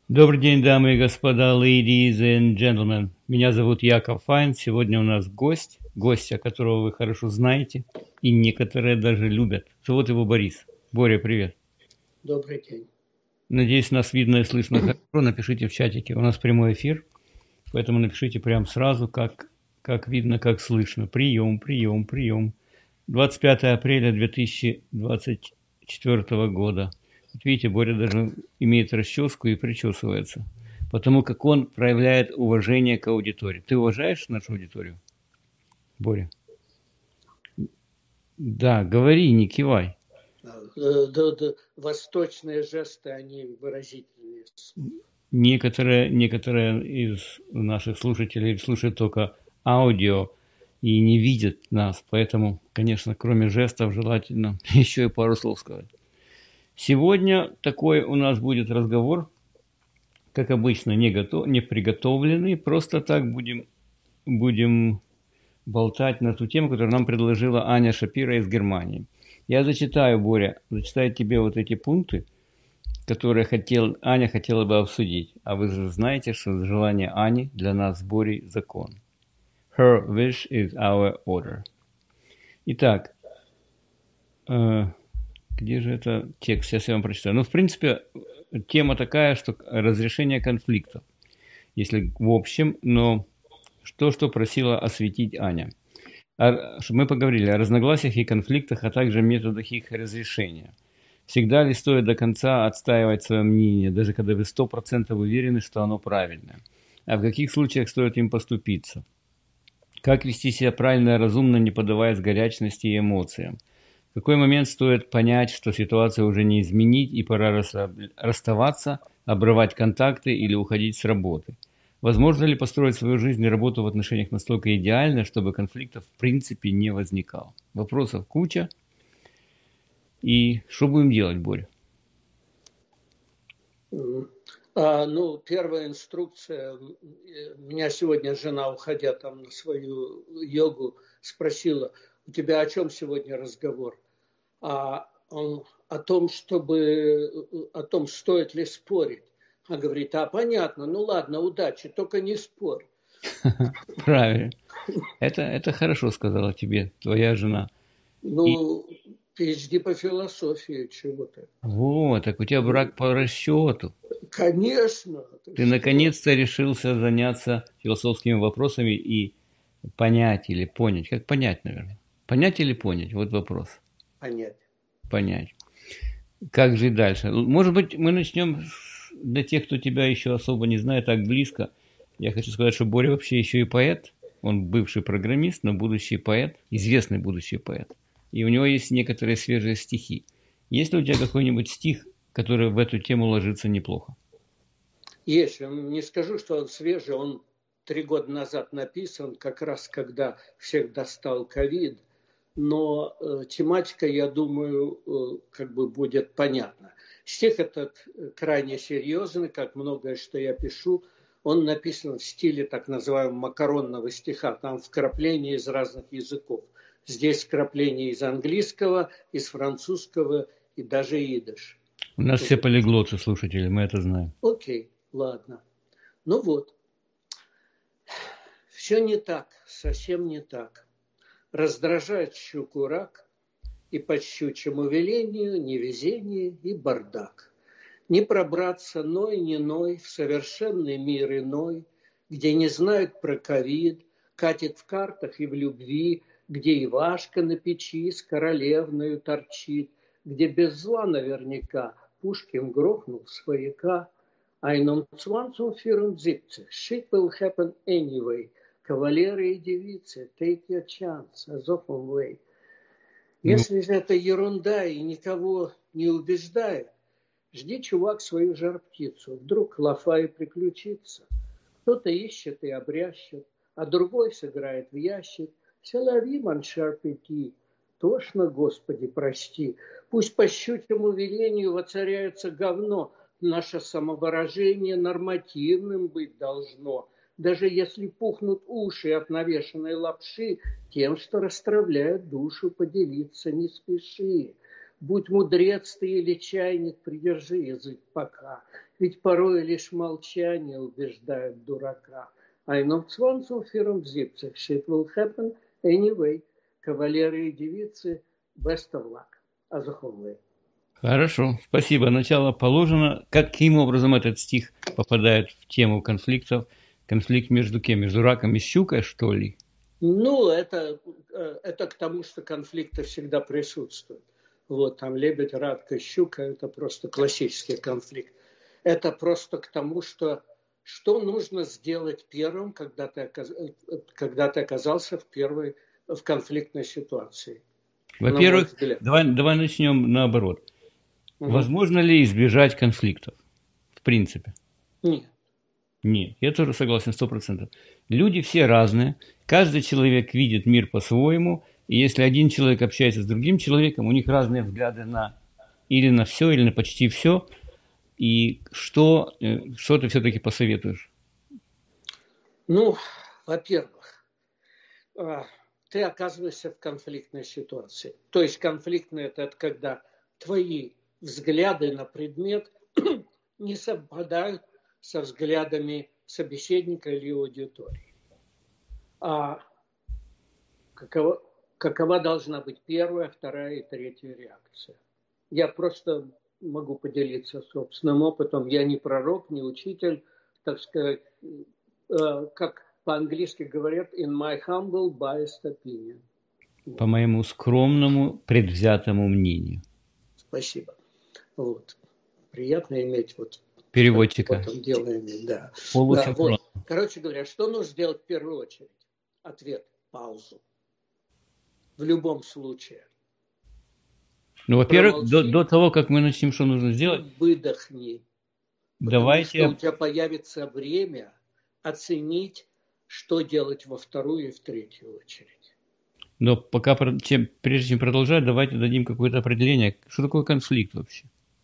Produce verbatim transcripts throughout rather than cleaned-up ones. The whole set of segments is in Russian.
Добрый день, дамы и господа, ladies and gentlemen. Меня зовут Яков Файн. Сегодня у нас гость, гостя, которого вы хорошо знаете, и некоторые даже любят. Зовут его Борис. Боря, привет. Добрый день. Надеюсь, нас видно и слышно хорошо. Напишите в чатике. У нас прямой эфир, поэтому напишите прямо сразу, как, как видно, как слышно. Прием, прием, прием. двадцать пятое апреля две тысячи двадцать четвёртого года. Вот видите, Боря даже имеет расческу и причесывается, потому как он проявляет уважение к аудитории. Ты уважаешь нашу аудиторию, Боря? Да, говори, не кивай. Да, да, восточные жесты, они выразительнее. Некоторые, некоторые из наших слушателей слушают только аудио и не видят нас, поэтому, конечно, кроме жестов, желательно еще и пару слов сказать. Сегодня такой у нас будет разговор, как обычно, не, готов, не приготовленный, просто так будем, будем болтать на ту тему, которую нам предложила Аня Шапира из Германии. Я зачитаю, Боря, зачитаю тебе вот эти пункты, которые хотел, Аня хотела бы обсудить. А вы же знаете, что желание Ани для нас с Борей закон. Her wish is our order. Итак, э, где же это текст? Сейчас я вам прочитаю. Ну, в принципе, тема такая, что разрешение конфликтов, если в общем, но что, что просила осветить Аня. А, мы поговорили о разногласиях и конфликтах, а также методах их разрешения. Всегда ли стоит до конца отстаивать свое мнение, даже когда вы сто процентов уверены, что оно правильное? А в каких случаях стоит им поступиться? Как вести себя правильно и разумно, не поддаваясь горячности и эмоциям? В какой момент стоит понять, что ситуацию уже не изменить и пора расставаться, обрывать контакты или уходить с работы? Возможно ли построить свою жизнь и работу в отношениях настолько идеально, чтобы конфликтов в принципе не возникало? Вопросов куча. И что будем делать, Боря? А, ну, первая инструкция. Меня сегодня жена, уходя там на свою йогу, спросила: у тебя о чем сегодня разговор? А он о том, чтобы, о том, стоит ли спорить. Она говорит: а понятно, ну ладно, удачи, только не спорь. Правильно. Это, это хорошо сказала тебе твоя жена. Ну, пи эйч ди по философии чего-то. Вот, так у тебя брак по расчету. Конечно. Ты, Ты наконец-то решился заняться философскими вопросами и понять или понять. Как понять, наверное? Понять или понять? Вот вопрос. Понять. Понять. Как жить дальше? Может быть, мы начнем для тех, кто тебя еще особо не знает так близко. Я хочу сказать, что Боря вообще еще и поэт. Он бывший программист, но будущий поэт, известный будущий поэт. И у него есть некоторые свежие стихи. Есть ли у тебя какой-нибудь стих, который в эту тему ложится неплохо? Есть. Не скажу, что он свежий. Он три года назад написан, как раз когда всех достал ковид. Но э, тематика, я думаю, э, как бы будет понятна. Стих этот крайне серьезный, как многое, что я пишу. Он написан в стиле так называемого макаронного стиха. Там вкрапления из разных языков. Здесь вкрапления из английского, из французского и даже идиш. У нас все полиглоты, слушатели, мы это знаем. Окей, ладно. Ну вот. Все не так, совсем не так. Раздражает щуку рак, и по щучьему велению невезение и бардак. Не пробраться ной, ни ной в совершенный мир иной, где не знают про ковид, катит в картах и в любви, где Ивашка на печи с королевною торчит, где без зла наверняка Пушкин грохнул свояка. einundzwanzig shit will happen anyway. Кавалеры и девицы, take your chance, as often way. Если же это ерунда и никого не убеждает, жди, чувак, свою жар-птицу. Вдруг лафа и приключится. Кто-то ищет и обрящет, а другой сыграет в ящик. Селави, маншар пяти. Тошно, Господи, прости. Пусть по щучьему велению воцаряется говно. Наше самовыражение нормативным быть должно. Даже если пухнут уши от навешанной лапши, тем, что расстравляет душу, поделиться не спеши. Будь мудрец ты или чайник, придержи язык пока. Ведь порой лишь молчание убеждает дурака. I know one so fear of zipzig. Shit will happen anyway. Кавалеры и девицы, best of luck. Азаховые. Хорошо, спасибо. Начало положено. Каким образом этот стих попадает в тему конфликтов? Конфликт между кем? Между раком и щукой, что ли? Ну, это, это к тому, что конфликты всегда присутствуют. Вот там лебедь, рак, щука – это просто классический конфликт. Это просто к тому, что что нужно сделать первым, когда ты, оказ... когда ты оказался в первой в конфликтной ситуации. Во-первых, давай, давай начнем наоборот. Угу. Возможно ли избежать конфликтов? В принципе. Нет. Нет, я тоже согласен сто процентов. Люди все разные, каждый человек видит мир по-своему, и если один человек общается с другим человеком, у них разные взгляды на или на все, или на почти все. И что, что ты все-таки посоветуешь? Ну, во-первых, ты оказываешься в конфликтной ситуации. То есть конфликтный – это когда твои взгляды на предмет не совпадают со взглядами собеседника или аудитории. А какова, какова должна быть первая, вторая и третья реакция? Я просто могу поделиться собственным опытом. Я не пророк, не учитель, так сказать, как по-английски говорят, in my humble biased opinion. По моему скромному, предвзятому мнению. Спасибо. Вот. Приятно иметь вот переводчика. В этом дело иметь, да. Да, вот. Короче говоря, что нужно сделать в первую очередь? Ответ – паузу. В любом случае. Ну, во-первых, до, до того, как мы начнем, что нужно сделать? Выдохни. Давайте. Потому что у тебя появится время оценить, что делать во вторую и в третью очередь. Но пока, чем, прежде чем продолжать, давайте дадим какое-то определение. Что такое конфликт вообще?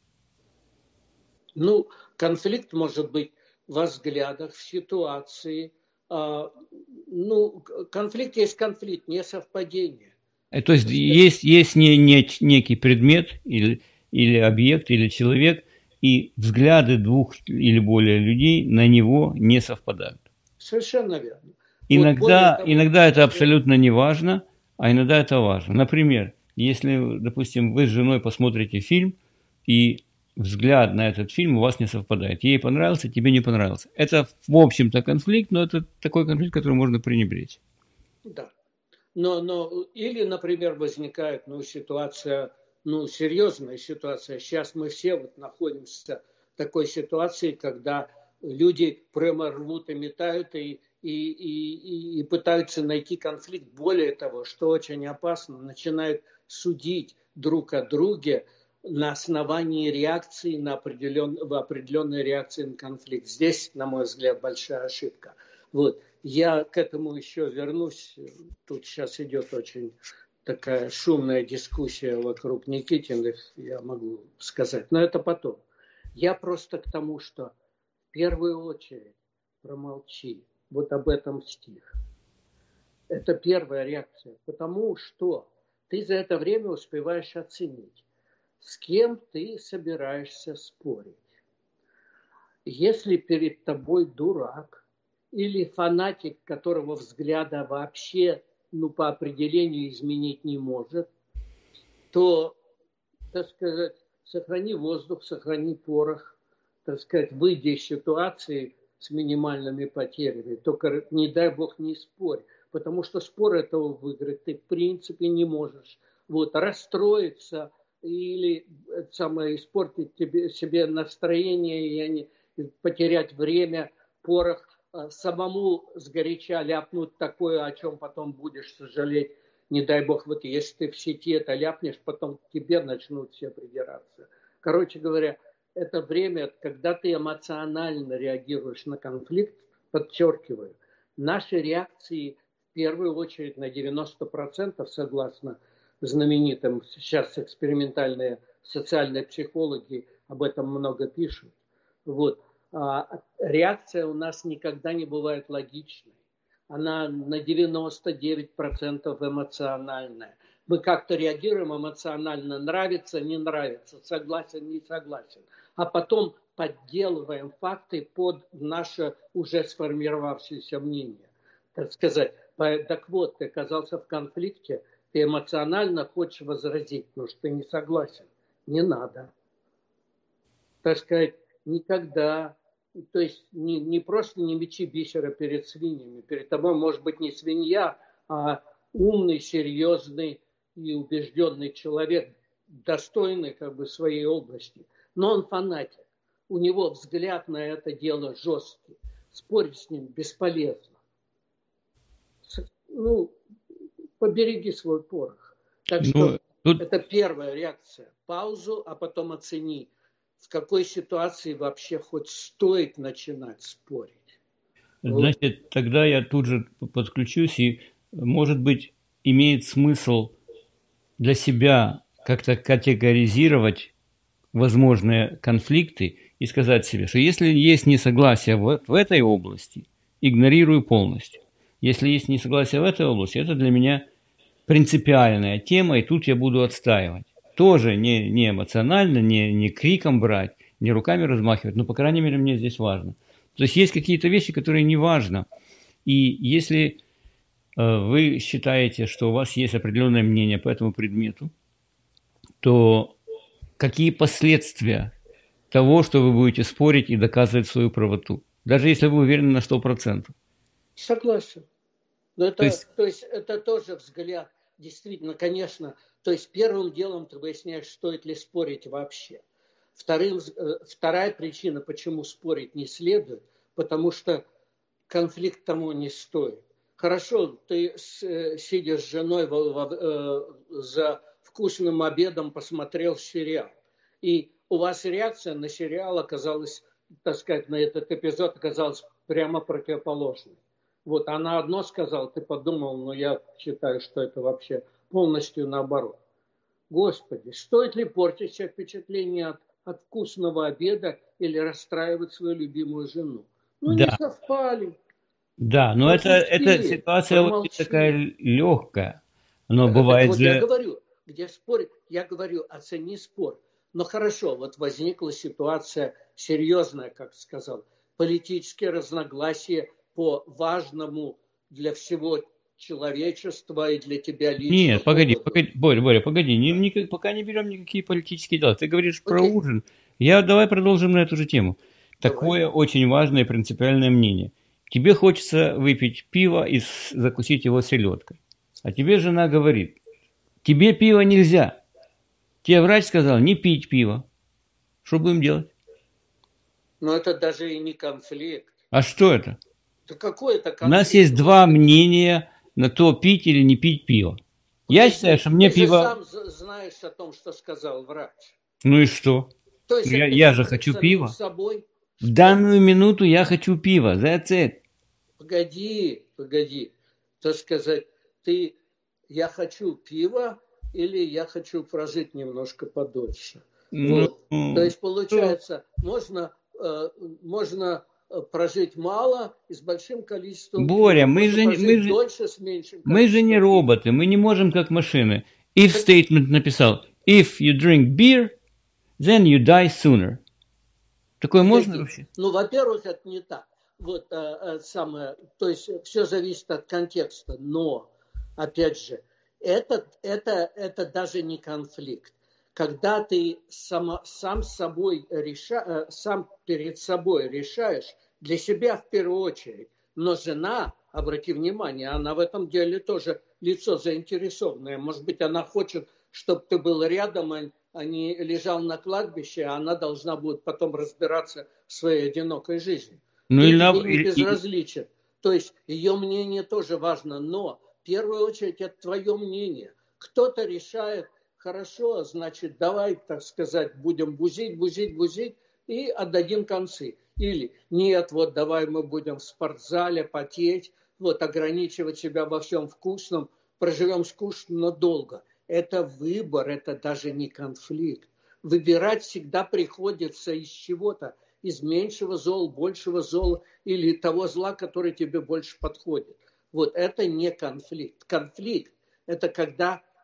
Ну, конфликт может быть во взглядах, в ситуации. А, ну, конфликт есть конфликт, не совпадение. То есть есть, есть не, не, некий предмет или, или объект, или человек, и взгляды двух или более людей на него не совпадают. Совершенно верно. Иногда, вот того, иногда это абсолютно не важно, а иногда это важно. Например, если, допустим, вы с женой посмотрите фильм, и взгляд на этот фильм у вас не совпадает. Ей понравился, тебе не понравился. Это, в общем-то, конфликт, но это такой конфликт, который можно пренебречь. Да. Но, но, или, например, возникает ну, ситуация, ну, серьезная ситуация. Сейчас мы все вот находимся в такой ситуации, когда люди прямо рвут и метают и, и, и, и пытаются найти конфликт. Более того, что очень опасно, начинают судить друг о друге на основании реакции на определен, в определенной реакции на конфликт. Здесь, на мой взгляд, большая ошибка. Вот. Я к этому еще вернусь. Тут сейчас идет очень такая шумная дискуссия вокруг Никитиных, я могу сказать. Но это потом. Я просто к тому, что в первую очередь промолчи. Вот об этом стих. Это первая реакция. Потому что ты за это время успеваешь оценить, с кем ты собираешься спорить. Если перед тобой дурак, или фанатик, которого взгляда вообще, ну, по определению изменить не может, то, так сказать, сохрани воздух, сохрани порох, так сказать, выйди из ситуации с минимальными потерями. Только, не дай бог, не спорь, потому что спор этого выиграть ты, в принципе, не можешь. Вот, расстроиться или самое, испортить тебе, себе настроение, и потерять время, порох, самому сгоряча ляпнуть такое, о чем потом будешь сожалеть. Не дай бог, вот если ты в сети это ляпнешь, потом к тебе начнут все придираться. Короче говоря, это время, когда ты эмоционально реагируешь на конфликт, подчеркиваю, наши реакции в первую очередь на девяносто процентов, согласно знаменитым, сейчас экспериментальные социальные психологи об этом много пишут. Вот. А реакция у нас никогда не бывает логичной. Она на девяносто девять процентов эмоциональная. Мы как-то реагируем эмоционально, нравится, не нравится, согласен, не согласен. А потом подделываем факты под наше уже сформировавшееся мнение. Так сказать, так вот, ты оказался в конфликте, ты эмоционально хочешь возразить, потому что ты не согласен. Не надо. Так сказать, никогда, то есть не, не просто не мечи бисера перед свиньями. Перед тобой может быть не свинья, а умный, серьезный и убежденный человек, достойный как бы своей области. Но он фанатик. У него взгляд на это дело жесткий. Спорить с ним бесполезно. Ну, побереги свой порох. Так что Ну, тут... это первая реакция. Паузу, а потом оцени, в какой ситуации вообще хоть стоит начинать спорить. Значит, вот. Тогда я тут же подключусь, и, может быть, имеет смысл для себя как-то категоризировать возможные конфликты и сказать себе, что если есть несогласие в, в этой области, игнорирую полностью. Если есть несогласие в этой области, это для меня принципиальная тема, и тут я буду отстаивать. Тоже не, не эмоционально, не, не криком брать, не руками размахивать, но, по крайней мере, мне здесь важно. То есть есть какие-то вещи, которые не важно. И если э, вы считаете, что у вас есть определенное мнение по этому предмету, то какие последствия того, что вы будете спорить и доказывать свою правоту? Даже если вы уверены на сто процентов. Согласен. Но это, то, есть... то есть это тоже взгляд, действительно, конечно. То есть первым делом ты выясняешь, стоит ли спорить вообще. Вторым, вторая причина, почему спорить не следует, потому что конфликт тому не стоит. Хорошо, ты, сидя с женой за вкусным обедом, посмотрел сериал. И у вас реакция на сериал оказалась, так сказать, на этот эпизод оказалась прямо противоположной. Вот она одно сказала, ты подумал, но я считаю, что это вообще полностью наоборот. Господи, стоит ли портить себе впечатление от, от вкусного обеда или расстраивать свою любимую жену? Ну, да. Не совпали. Да, но это, эта ситуация вот такая легкая. Но бывает вот же... Я говорю, где спорить, я говорю, оцени спор. Но хорошо, вот возникла ситуация серьезная, как сказал, политические разногласия по важному для всего человечества и для тебя лично. Нет, погоди, погоди, Боря, Боря, погоди, не, не, пока не берем никакие политические дела. Ты говоришь okay. про ужин. Я, давай продолжим на эту же тему. Давай. Такое очень важное принципиальное мнение. Тебе хочется выпить пиво и закусить его селедкой. А тебе жена говорит, тебе пиво нельзя. Тебе врач сказал не пить пиво. Что будем делать? Но это даже и не конфликт. А что это? Да какой это конфликт? У нас есть два мнения на то, пить или не пить пиво. Я ты, считаю, что мне ты пиво... Ты сам знаешь о том, что сказал врач. Ну и что? То есть я я же хочу пива. Собой, В что? Данную минуту я хочу пива. That's it. Погоди, погоди. Так сказать, ты я хочу пива или я хочу прожить немножко подольше. Ну, вот. То есть получается, можно, э, можно прожить мало и с большим количеством Боря, пива. мы же, мы, же, дольше с меньшим мы же не роботы, мы не можем как машины. If так... statement написал, if you drink beer, then you die sooner. Такое можно вообще? Ну, во-первых, это не так. Вот а, а, самое, то есть все зависит от контекста, но, опять же, это, это, это даже не конфликт. Когда ты сам, сам, собой реша, сам перед собой решаешь, для себя в первую очередь, но жена, обрати внимание, она в этом деле тоже лицо заинтересованное. Может быть, она хочет, чтобы ты был рядом, а не лежал на кладбище, а она должна будет потом разбираться в своей одинокой жизни. Ну, и или, не безразличен. То есть ее мнение тоже важно, но в первую очередь это твое мнение. Кто-то решает, хорошо, значит, давай, так сказать, будем бузить, бузить, бузить и отдадим концы. Или нет, вот давай мы будем в спортзале потеть, вот ограничивать себя во всем вкусном, проживем скучно, но долго. Это выбор, это даже не конфликт. Выбирать всегда приходится из чего-то, из меньшего зола, большего зола или того зла, который тебе больше подходит. Вот это не конфликт. Конфликт – это когда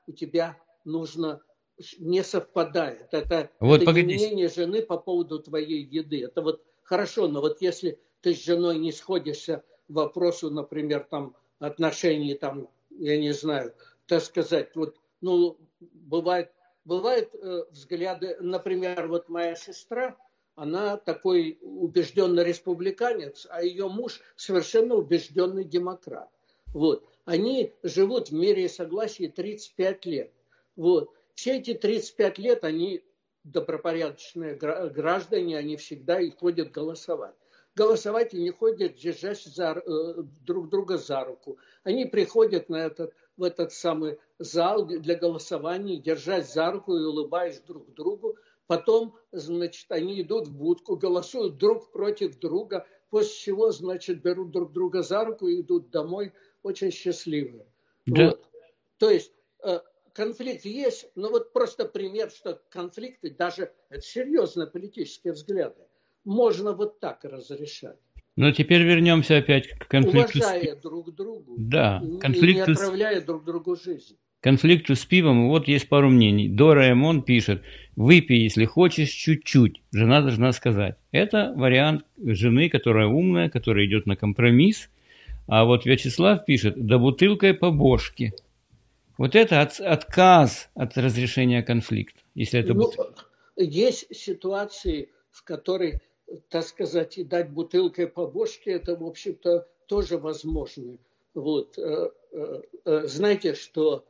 у тебя нужно не совпадает. Это, Вот это не погодите. мнение жены по поводу твоей еды. Это вот хорошо, но вот если ты с женой не сходишься в вопросу, например, там, отношений, там, я не знаю, так сказать, вот, ну, бывает, бывают э, взгляды, например, вот моя сестра, она такой убежденный республиканец, а ее муж совершенно убежденный демократ. Вот. Они живут в мире и согласии тридцать пять лет. Вот. Все эти тридцать пять лет они добропорядочные граждане, они всегда и ходят голосовать. Голосовать и не ходят, держась за, э, друг друга за руку. Они приходят на этот, в этот самый зал для голосования, держась за руку и улыбаясь друг другу. Потом, значит, они идут в будку, голосуют друг против друга, после чего, значит, берут друг друга за руку и идут домой очень счастливые. Да. Вот. То есть э, конфликт есть, но вот просто пример, что конфликты, даже это серьезные политические взгляды, можно вот так разрешать. Но теперь вернемся опять к конфликту. Уважая с... друг другу да, и конфликту не отравляя с... друг другу жизнь. Конфликту с пивом, вот есть пару мнений. Дора Эмон пишет, выпей, если хочешь, чуть-чуть. Жена должна сказать. Это вариант жены, которая умная, которая идет на компромисс. А вот Вячеслав пишет, да бутылкой по бошке. Вот это от, отказ от разрешения конфликта. Если это ну, бутылка. Есть ситуации, в которой, так сказать, и дать бутылкой по бошке, это, в общем-то, тоже возможно. Вот. Знаете, что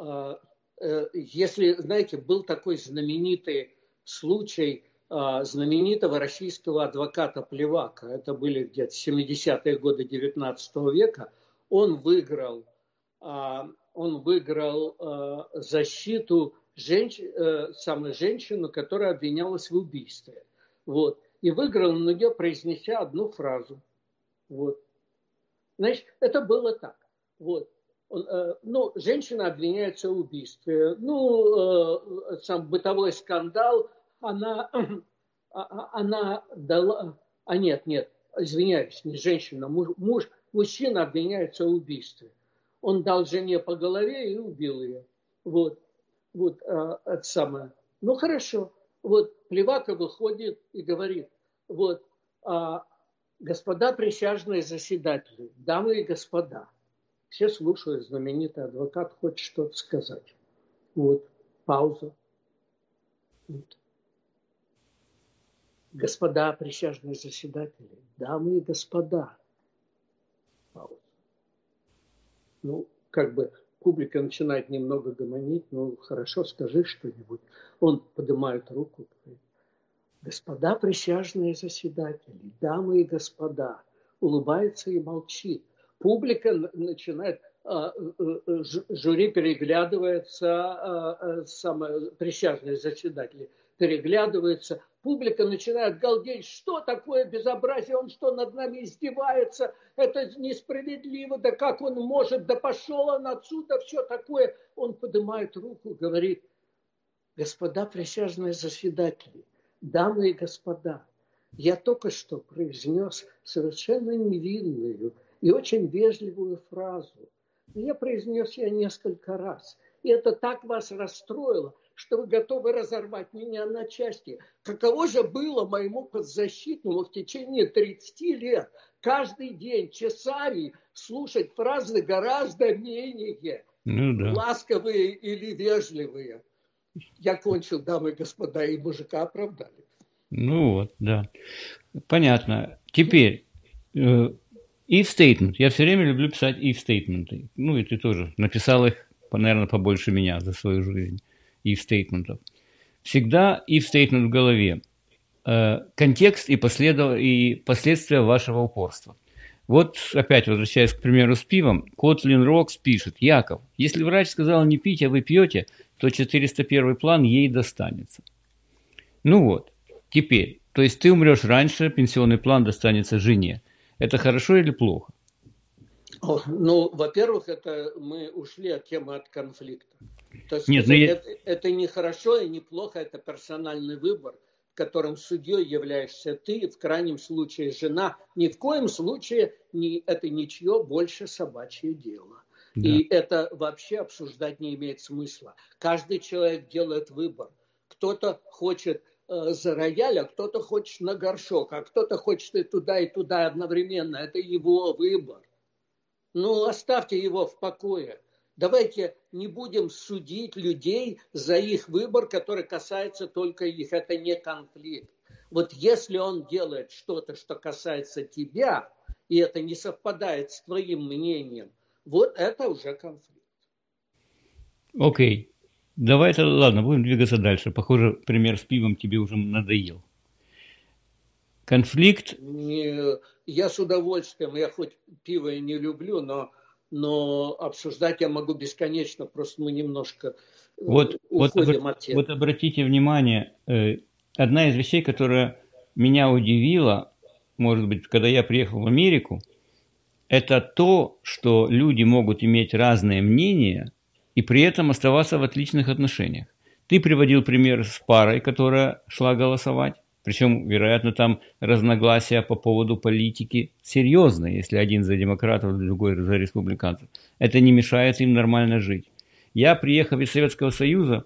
если, знаете, был такой знаменитый случай знаменитого российского адвоката Плевака, это были где-то семидесятые годы девятнадцатого века, он выиграл, он выиграл защиту женщ... самой женщины, которая обвинялась в убийстве. Вот. И выиграл на нее, произнеся одну фразу. Вот. Значит, это было так. Вот. Он, э, ну, женщина обвиняется в убийстве. Ну, э, сам бытовой скандал, она, э, она дала... А нет, нет, извиняюсь, не женщина, муж, муж, мужчина обвиняется в убийстве. Он дал жене по голове и убил ее. Вот. Вот э, это самое. Ну, хорошо. Вот Плевака выходит и говорит, вот, э, господа присяжные заседатели, дамы и господа, все слушают, знаменитый адвокат хочет что-то сказать. Вот, пауза. Вот. Господа присяжные заседатели, дамы и господа. Пауза. Ну, как бы публика начинает немного гомонить, ну, хорошо, скажи что-нибудь. Он поднимает руку, говорит, господа присяжные заседатели, дамы и господа, улыбается и молчит. Публика начинает, жюри переглядывается, самые присяжные заседатели переглядываются, публика начинает галдеть, что такое безобразие, он что, над нами издевается, это несправедливо, да как он может, да пошел он отсюда, все такое. Он поднимает руку, говорит, господа присяжные заседатели, дамы и господа, я только что произнес совершенно невинную и очень вежливую фразу. Я произнес ее несколько раз. И это так вас расстроило, что вы готовы разорвать меня на части. Каково же было моему подзащитному в течение тридцати лет каждый день часами слушать фразы гораздо менее ну, да. ласковые или вежливые. Я кончил, дамы и господа, и мужика оправдали. Ну вот, да. Понятно. Теперь, э, if statement. Я все время люблю писать if statement. Ну и ты тоже написал их, наверное, побольше меня за свою жизнь. If statement. Всегда if statement в голове. Э, контекст и, последов... и последствия вашего упорства. Вот опять возвращаясь к примеру с пивом, Котлин Рокс пишет, Яков, если врач сказал не пить, а вы пьете, то четыреста первый план ей достанется. Ну вот. Теперь, то есть ты умрешь раньше, пенсионный план достанется жене. Это хорошо или плохо? О, ну, во-первых, это мы ушли от темы от конфликта. То есть, Нет, сказать, я... это, это не хорошо и не плохо, это персональный выбор, в котором судьей являешься ты, в крайнем случае жена. Ни в коем случае не, это ничье больше собачье дело. Да. И это вообще обсуждать не имеет смысла. Каждый человек делает выбор. Кто-то хочет э, за рояль, а кто-то хочет на горшок, а кто-то хочет и туда, и туда одновременно. Это его выбор. Ну, оставьте его в покое. Давайте не будем судить людей за их выбор, который касается только их. Это не конфликт. Вот если он делает что-то, что касается тебя, и это не совпадает с твоим мнением, вот это уже конфликт. Окей. Давай тогда, ладно, будем двигаться дальше. Похоже, пример с пивом тебе уже надоел. Конфликт... Не, я с удовольствием, я хоть пиво и не люблю, но, но обсуждать я могу бесконечно, просто мы немножко вот, уходим вот, от темы. Вот обратите внимание, одна из вещей, которая меня удивила, может быть, когда я приехал в Америку, это то, что люди могут иметь разные мнения и при этом оставаться в отличных отношениях. Ты приводил пример с парой, которая шла голосовать. Причем, вероятно, там разногласия по поводу политики серьезные, если один за демократов, другой за республиканцев. Это не мешает им нормально жить. Я, приехав из Советского Союза,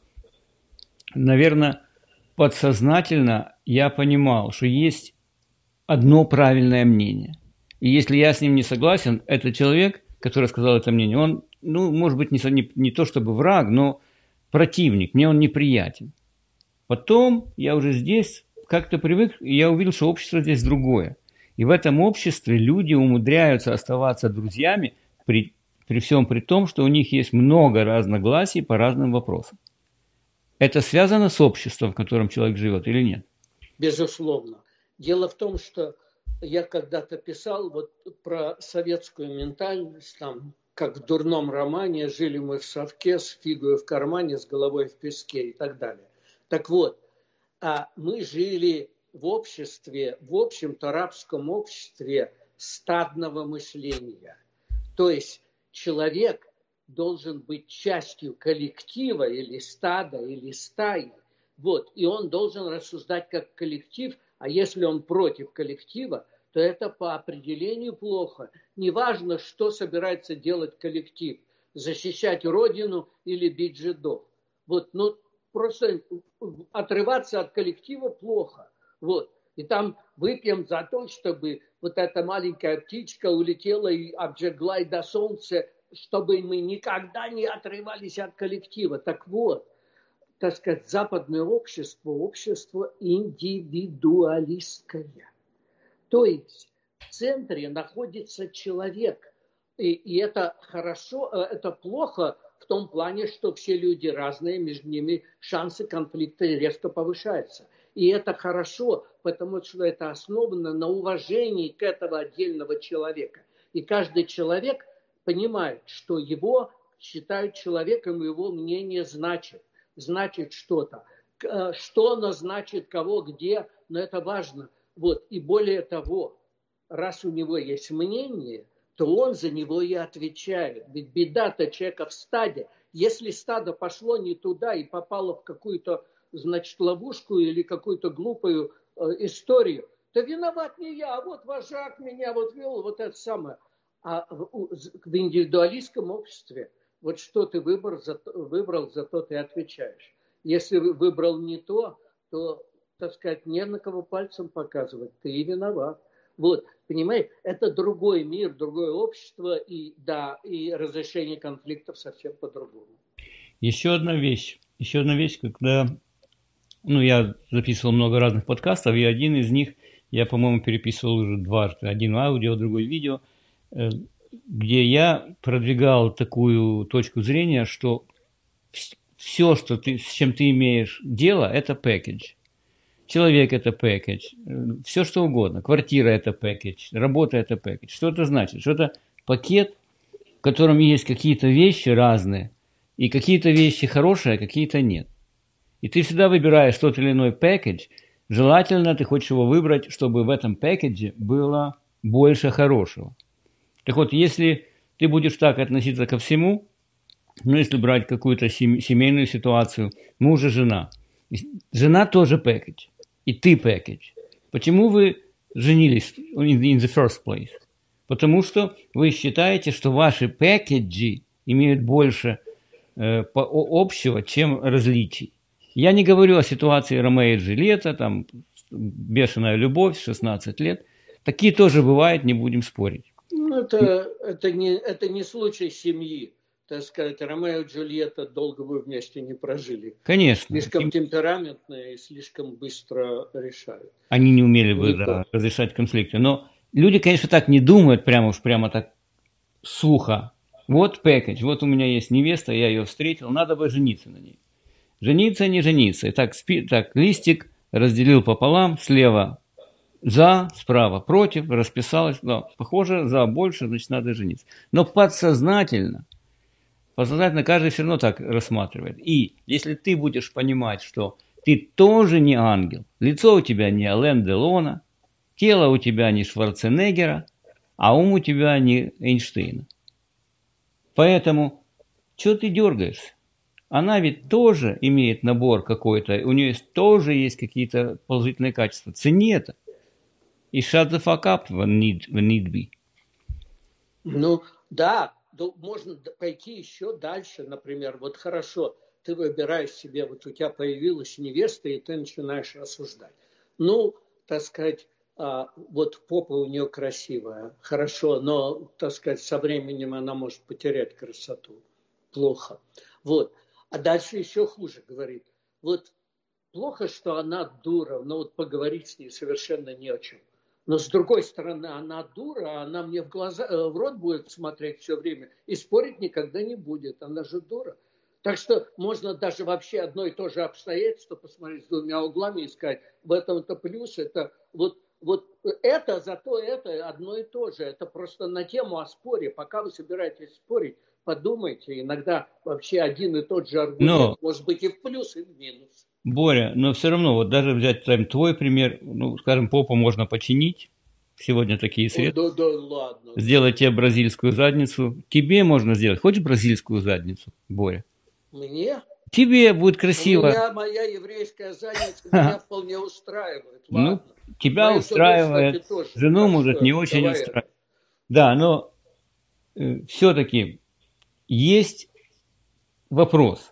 наверное, подсознательно я понимал, что есть одно правильное мнение. И если я с ним не согласен, этот человек, который сказал это мнение, он, ну, может быть, не, не, не то чтобы враг, но противник, мне он неприятен. Потом я уже здесь как-то привык, и я увидел, что общество здесь другое. И в этом обществе люди умудряются оставаться друзьями при, при всем при том, что у них есть много разногласий по разным вопросам. Это связано с обществом, в котором человек живет, или нет? Безусловно. Дело в том, что я когда-то писал вот про советскую ментальность, там, как в дурном романе, жили мы в совке с фигой в кармане, с головой в песке и так далее. Так вот, а мы жили в обществе, в общем-то арабском обществе стадного мышления. То есть человек должен быть частью коллектива или стада, или стаи. Вот, и он должен рассуждать как коллектив, а если он против коллектива, то это по определению плохо. Неважно, что собирается делать коллектив, защищать родину или бить жидов. Вот, ну, просто отрываться от коллектива плохо. Вот. И там выпьем за то, чтобы вот эта маленькая птичка улетела и обжегла до солнца, чтобы мы никогда не отрывались от коллектива. Так вот, так сказать, западное общество, общество индивидуалистское. То есть в центре находится человек. И, и это хорошо, это плохо в том плане, что все люди разные, между ними шансы конфликта резко повышаются. И это хорошо, потому что это основано на уважении к этому отдельного человека. И каждый человек понимает, что его считают человеком, и его мнение значит. Значит что-то. Что оно значит, кого, где, но это важно. Вот. И более того, раз у него есть мнение, то он за него и отвечает. Ведь беда-то человека в стаде. Если стадо пошло не туда и попало в какую-то, значит, ловушку или какую-то глупую э, историю, то виноват не я, а вот вожак меня вот вел, вот это самое. А в, в индивидуалистском обществе вот что ты выбрал, за, выбрал, за то ты отвечаешь. Если выбрал не то, то, так сказать, не на кого пальцем показывать, ты и виноват. Вот, понимаете, это другой мир, другое общество, и да, и разрешение конфликтов совсем по-другому. Еще одна вещь, еще одна вещь, когда, ну, я записывал много разных подкастов, и один из них я, по-моему, переписывал уже дважды, один аудио, другой видео, где я продвигал такую точку зрения, что все, что ты, с чем ты имеешь дело, это package. Человек – это package, все что угодно. Квартира – это package, работа – это package. Что это значит? Что это пакет, в котором есть какие-то вещи разные, и какие-то вещи хорошие, а какие-то нет. И ты всегда выбираешь тот или иной package. Желательно ты хочешь его выбрать, чтобы в этом package было больше хорошего. Так вот, если ты будешь так относиться ко всему, ну, если брать какую-то семейную ситуацию, муж и жена. Жена тоже package. И ты package. Почему вы женились in the first place? Потому что вы считаете, что ваши пэкэджи имеют больше э, по, о- общего, чем различий. Я не говорю о ситуации Ромео и Джульетта, там бешеная любовь, шестнадцать лет. Такие тоже бывают, не будем спорить. Ну, это, это, не, это не случай семьи. Так сказать, Ромео и Джульетта долго бы вместе не прожили. Конечно. Слишком темпераментные и слишком быстро решают. Они не умели бы Не да, то. разрешать конфликты. Но люди, конечно, так не думают, прямо уж прямо так сухо. Вот пэкэдж, вот у меня есть невеста, я ее встретил, надо бы жениться на ней. Жениться, не жениться. И так, спи, так листик разделил пополам, слева за, справа против, расписалось. Да, похоже, за больше, значит, надо жениться. Но подсознательно, подсознательно каждый все равно так рассматривает. И если ты будешь понимать, что ты тоже не ангел, лицо у тебя не Ален Делона, тело у тебя не Шварценеггера, а ум у тебя не Эйнштейна. Поэтому, что ты дергаешься? Она ведь тоже имеет набор какой-то, у нее есть, тоже есть какие-то положительные качества. Цени это. И shut the fuck up when need, when need be. Ну, да, можно пойти еще дальше, например, вот хорошо, ты выбираешь себе, вот у тебя появилась невеста, и ты начинаешь рассуждать. Ну, так сказать, вот попа у нее красивая, хорошо, но, так сказать, со временем она может потерять красоту. Плохо. Вот. А дальше еще хуже, говорит. Вот плохо, что она дура, но вот поговорить с ней совершенно не о чем. Но с другой стороны, она дура, она мне в глаза, в рот будет смотреть все время и спорить никогда не будет. Она же дура. Так что можно даже вообще одно и то же обстоятельство посмотреть с двумя углами и сказать, в этом-то плюс, это вот, вот это, зато это одно и то же. Это просто на тему о споре. Пока вы собираетесь спорить, подумайте, иногда вообще один и тот же аргумент Но, может быть и в плюс, и в минус. Боря, но все равно, вот даже взять там, твой пример, ну, скажем, попу можно починить. Сегодня такие Ой, средства. да, да, ладно. Сделать тебе бразильскую задницу. Тебе можно сделать. Хочешь бразильскую задницу, Боря? Мне? Тебе будет У красиво. меня моя еврейская задница меня вполне устраивает. Ну, Ладно. тебя Мою жену, кстати, устраивает, тоже. жену Так может не что очень давай устраивать. это. Да, но э, все-таки есть вопрос.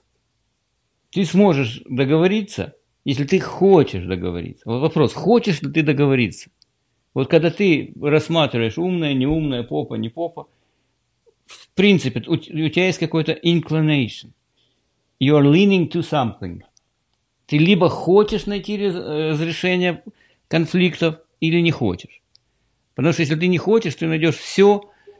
Ты сможешь договориться, если ты хочешь договориться. Вот вопрос, хочешь ли ты договориться? Вот когда ты рассматриваешь умная, неумная, попа, не попа, в принципе, у, у тебя есть какой-то inclination. You are leaning to something. Ты либо хочешь найти разрешение конфликтов, или не хочешь. Потому что если ты не хочешь, ты найдешь все,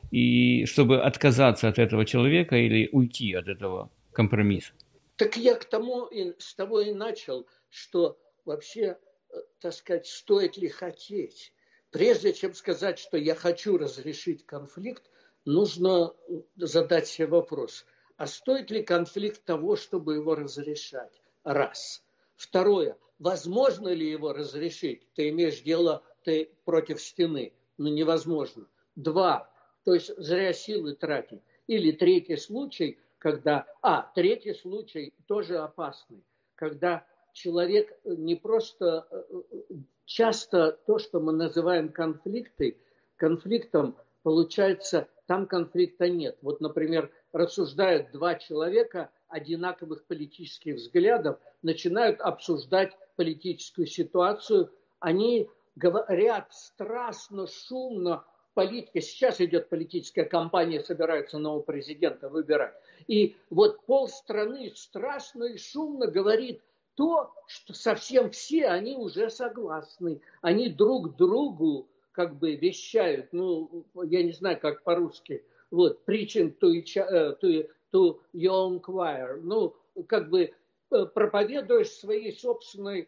и чтобы отказаться от этого человека или уйти от этого компромисса. Так я к тому, и, с того и начал, что вообще, так сказать, стоит ли хотеть. Прежде чем сказать, что я хочу разрешить конфликт, нужно задать себе вопрос, а стоит ли конфликт того, чтобы его разрешать? Раз. Второе, возможно ли его разрешить? Ты имеешь дело, ты против стены. Ну, невозможно. Два, то есть зря силы тратить. Или третий случай, когда... А, третий случай тоже опасный, когда человек не просто... Часто то, что мы называем конфликты, конфликтом получается, там конфликта нет. Вот, например, рассуждают два человека одинаковых политических взглядов, начинают обсуждать политическую ситуацию, они говорят страстно, шумно, политика. Сейчас идет политическая кампания, собираются нового президента выбирать. И вот полстраны страшно и шумно говорит то, что совсем все они уже согласны. Они друг другу как бы вещают, ну, я не знаю, как по-русски, вот, preaching to, each, to, to your own choir, ну, как бы проповедуешь своей собственной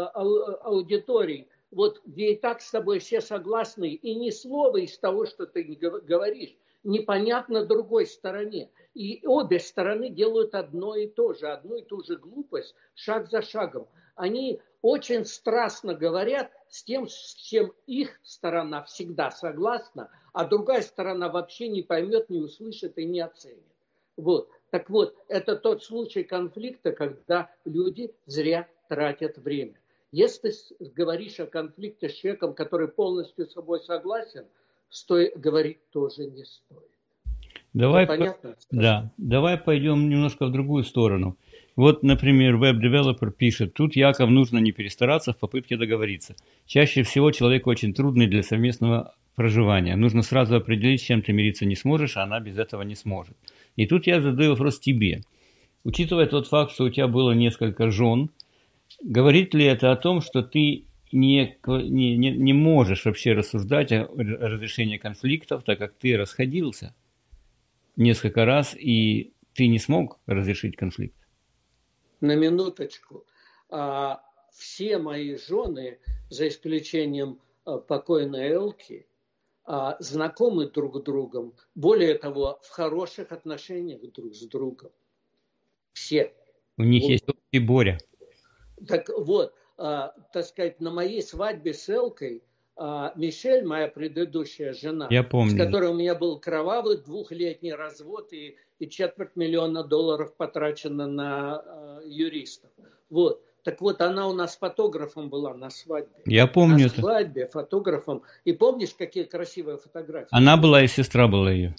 аудитории. Вот где и так с тобой все согласны, и ни слова из того, что ты говоришь, непонятно другой стороне. И обе стороны делают одно и то же, одну и ту же глупость, шаг за шагом. Они очень страстно говорят с тем, с чем их сторона всегда согласна, а другая сторона вообще не поймет, не услышит и не оценит. Вот. Так вот, это тот случай конфликта, когда люди зря тратят время. Если ты говоришь о конфликте с человеком, который полностью с собой согласен, стоит говорить тоже не стоит. Давай, по- понятно сказал? да, давай пойдем немножко в другую сторону. Вот, например, веб-девелопер пишет, тут, Яков, нужно не перестараться в попытке договориться. Чаще всего человек очень трудный для совместного проживания. Нужно сразу определить, с чем ты мириться не сможешь, а она без этого не сможет. И тут я задаю вопрос тебе. Учитывая тот факт, что у тебя было несколько жен, говорит ли это о том, что ты не, не, не, не можешь вообще рассуждать о разрешении конфликтов, так как ты расходился несколько раз, и ты не смог разрешить конфликт? На минуточку. А, все мои жены, за исключением а, покойной Элки, а, знакомы друг с другом. Более того, в хороших отношениях друг с другом. Все. У них Вот. есть общий Боря. Так вот, а, так сказать, на моей свадьбе с Элкой а, Мишель, моя предыдущая жена, Я помню. с которой у меня был кровавый двухлетний развод и, и четверть миллиона долларов потрачено на а, юристов. Вот. Так вот, она у нас фотографом была на свадьбе. Я помню на это. свадьбе фотографом. И помнишь, какие красивые фотографии? Она была и сестра была ее.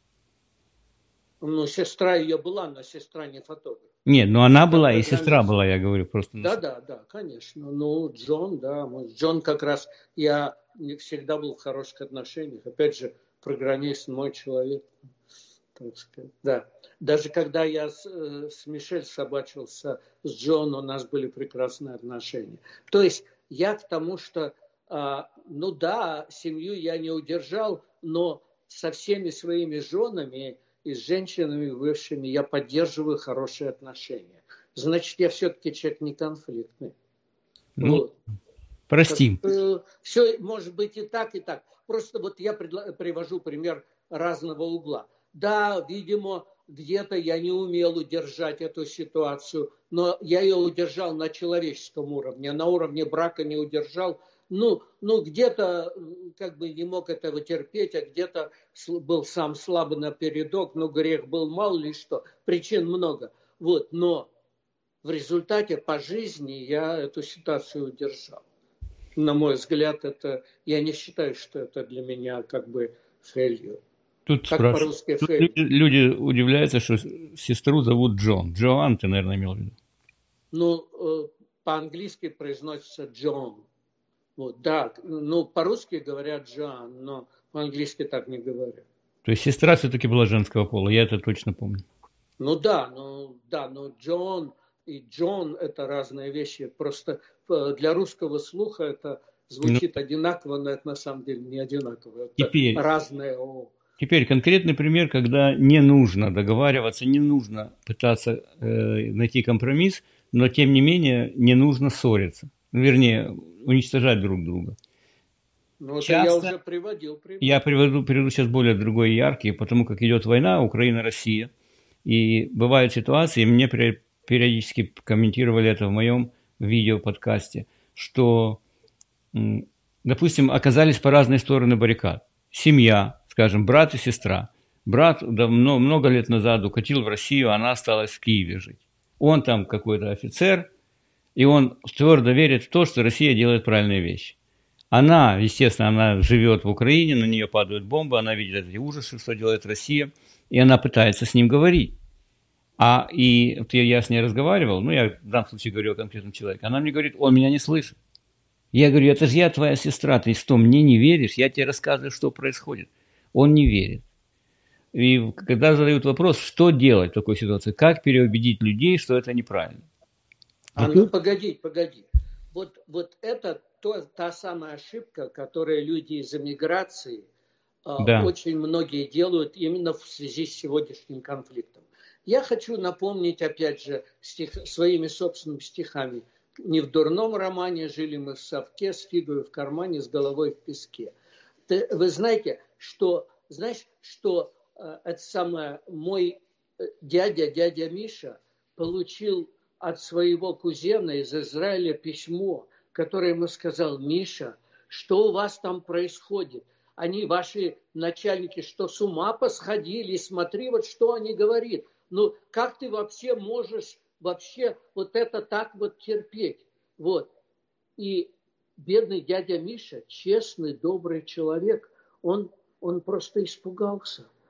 Ну, сестра ее была, но сестра не фотограф. Нет, но она была и сестра была, я говорю просто. Да, да, да, конечно. Ну, Джон, да. Джон как раз, я всегда был в хороших отношениях. Опять же, программист, мой человек. Так сказать. Да. Даже когда я с, с Мишель собачился с Джон, у нас были прекрасные отношения. То есть я к тому, что, а, ну да, семью я не удержал, но со всеми своими женами и с женщинами бывшими я поддерживаю хорошие отношения. Значит, я все-таки человек не конфликтный. Ну, вот. простим. Так, э, все может быть и так, и так. Просто вот я предла- привожу пример разного угла. Да, видимо, где-то я не умел удержать эту ситуацию, но я ее удержал на человеческом уровне, на уровне брака не удержал. Ну, ну где-то как бы не мог этого терпеть, а где-то был сам слабый напередок, но грех был мало ли что, причин много. Вот, но в результате по жизни я эту ситуацию удержал. На мой взгляд, это я не считаю, что это для меня как бы failure. Тут Как спрашивают. по-русски Тут failure? люди, люди удивляются, что сестру зовут Джон. Джоан, ты, наверное, имел в виду. Ну, э, по-английски произносится Джон. Вот, да, ну, по-русски говорят Джоан, но по-английски так не говорят. То есть сестра все-таки была женского пола, я это точно помню. Ну да, ну да, но Джон и Джон это разные вещи. Просто для русского слуха это звучит ну, одинаково, но это на самом деле не одинаково. Это теперь, разные. О. Теперь конкретный пример, когда не нужно договариваться, не нужно пытаться э, найти компромисс, но тем не менее не нужно ссориться. Вернее, уничтожать друг друга. Ну, это Часто я уже приводил. приводил. Я приведу, приведу сейчас более другой яркий, потому как идет война Украина-Россия. И бывают ситуации, мне периодически комментировали это в моем видео-подкасте, что, допустим, оказались по разные стороны баррикад. Семья, скажем, брат и сестра. Брат давно, много лет назад укатил в Россию, она осталась в Киеве жить. Он там какой-то офицер, и он твердо верит в то, что Россия делает правильные вещи. Она, естественно, она живет в Украине, на нее падают бомбы, она видит эти ужасы, что делает Россия, и она пытается с ним говорить. А и вот я, я с ней разговаривал, ну, я в данном случае говорю о конкретном человеке, она мне говорит, он меня не слышит. Я говорю, это же я твоя сестра, ты что, мне не веришь? Я тебе рассказываю, что происходит. Он не верит. И когда задают вопрос, что делать в такой ситуации, как переубедить людей, что это неправильно. А ну, погоди, погоди. Вот, вот это то, та самая ошибка, которую люди из эмиграции да. очень многие делают именно в связи с сегодняшним конфликтом. Я хочу напомнить, опять же, стих, своими собственными стихами. Не в дурном романе жили мы в совке, с фигой в кармане, с головой в песке. Ты, вы знаете, что, знаешь, что э, это самое, мой дядя, дядя Миша, получил от своего кузена из Израиля письмо, которое ему сказал: Миша, что у вас там происходит? Они, ваши начальники, что с ума посходили? Смотри, вот что они говорят. Ну, как ты вообще можешь вообще вот это так вот терпеть? Вот. И бедный дядя Миша, честный, добрый человек, он, он просто испугался.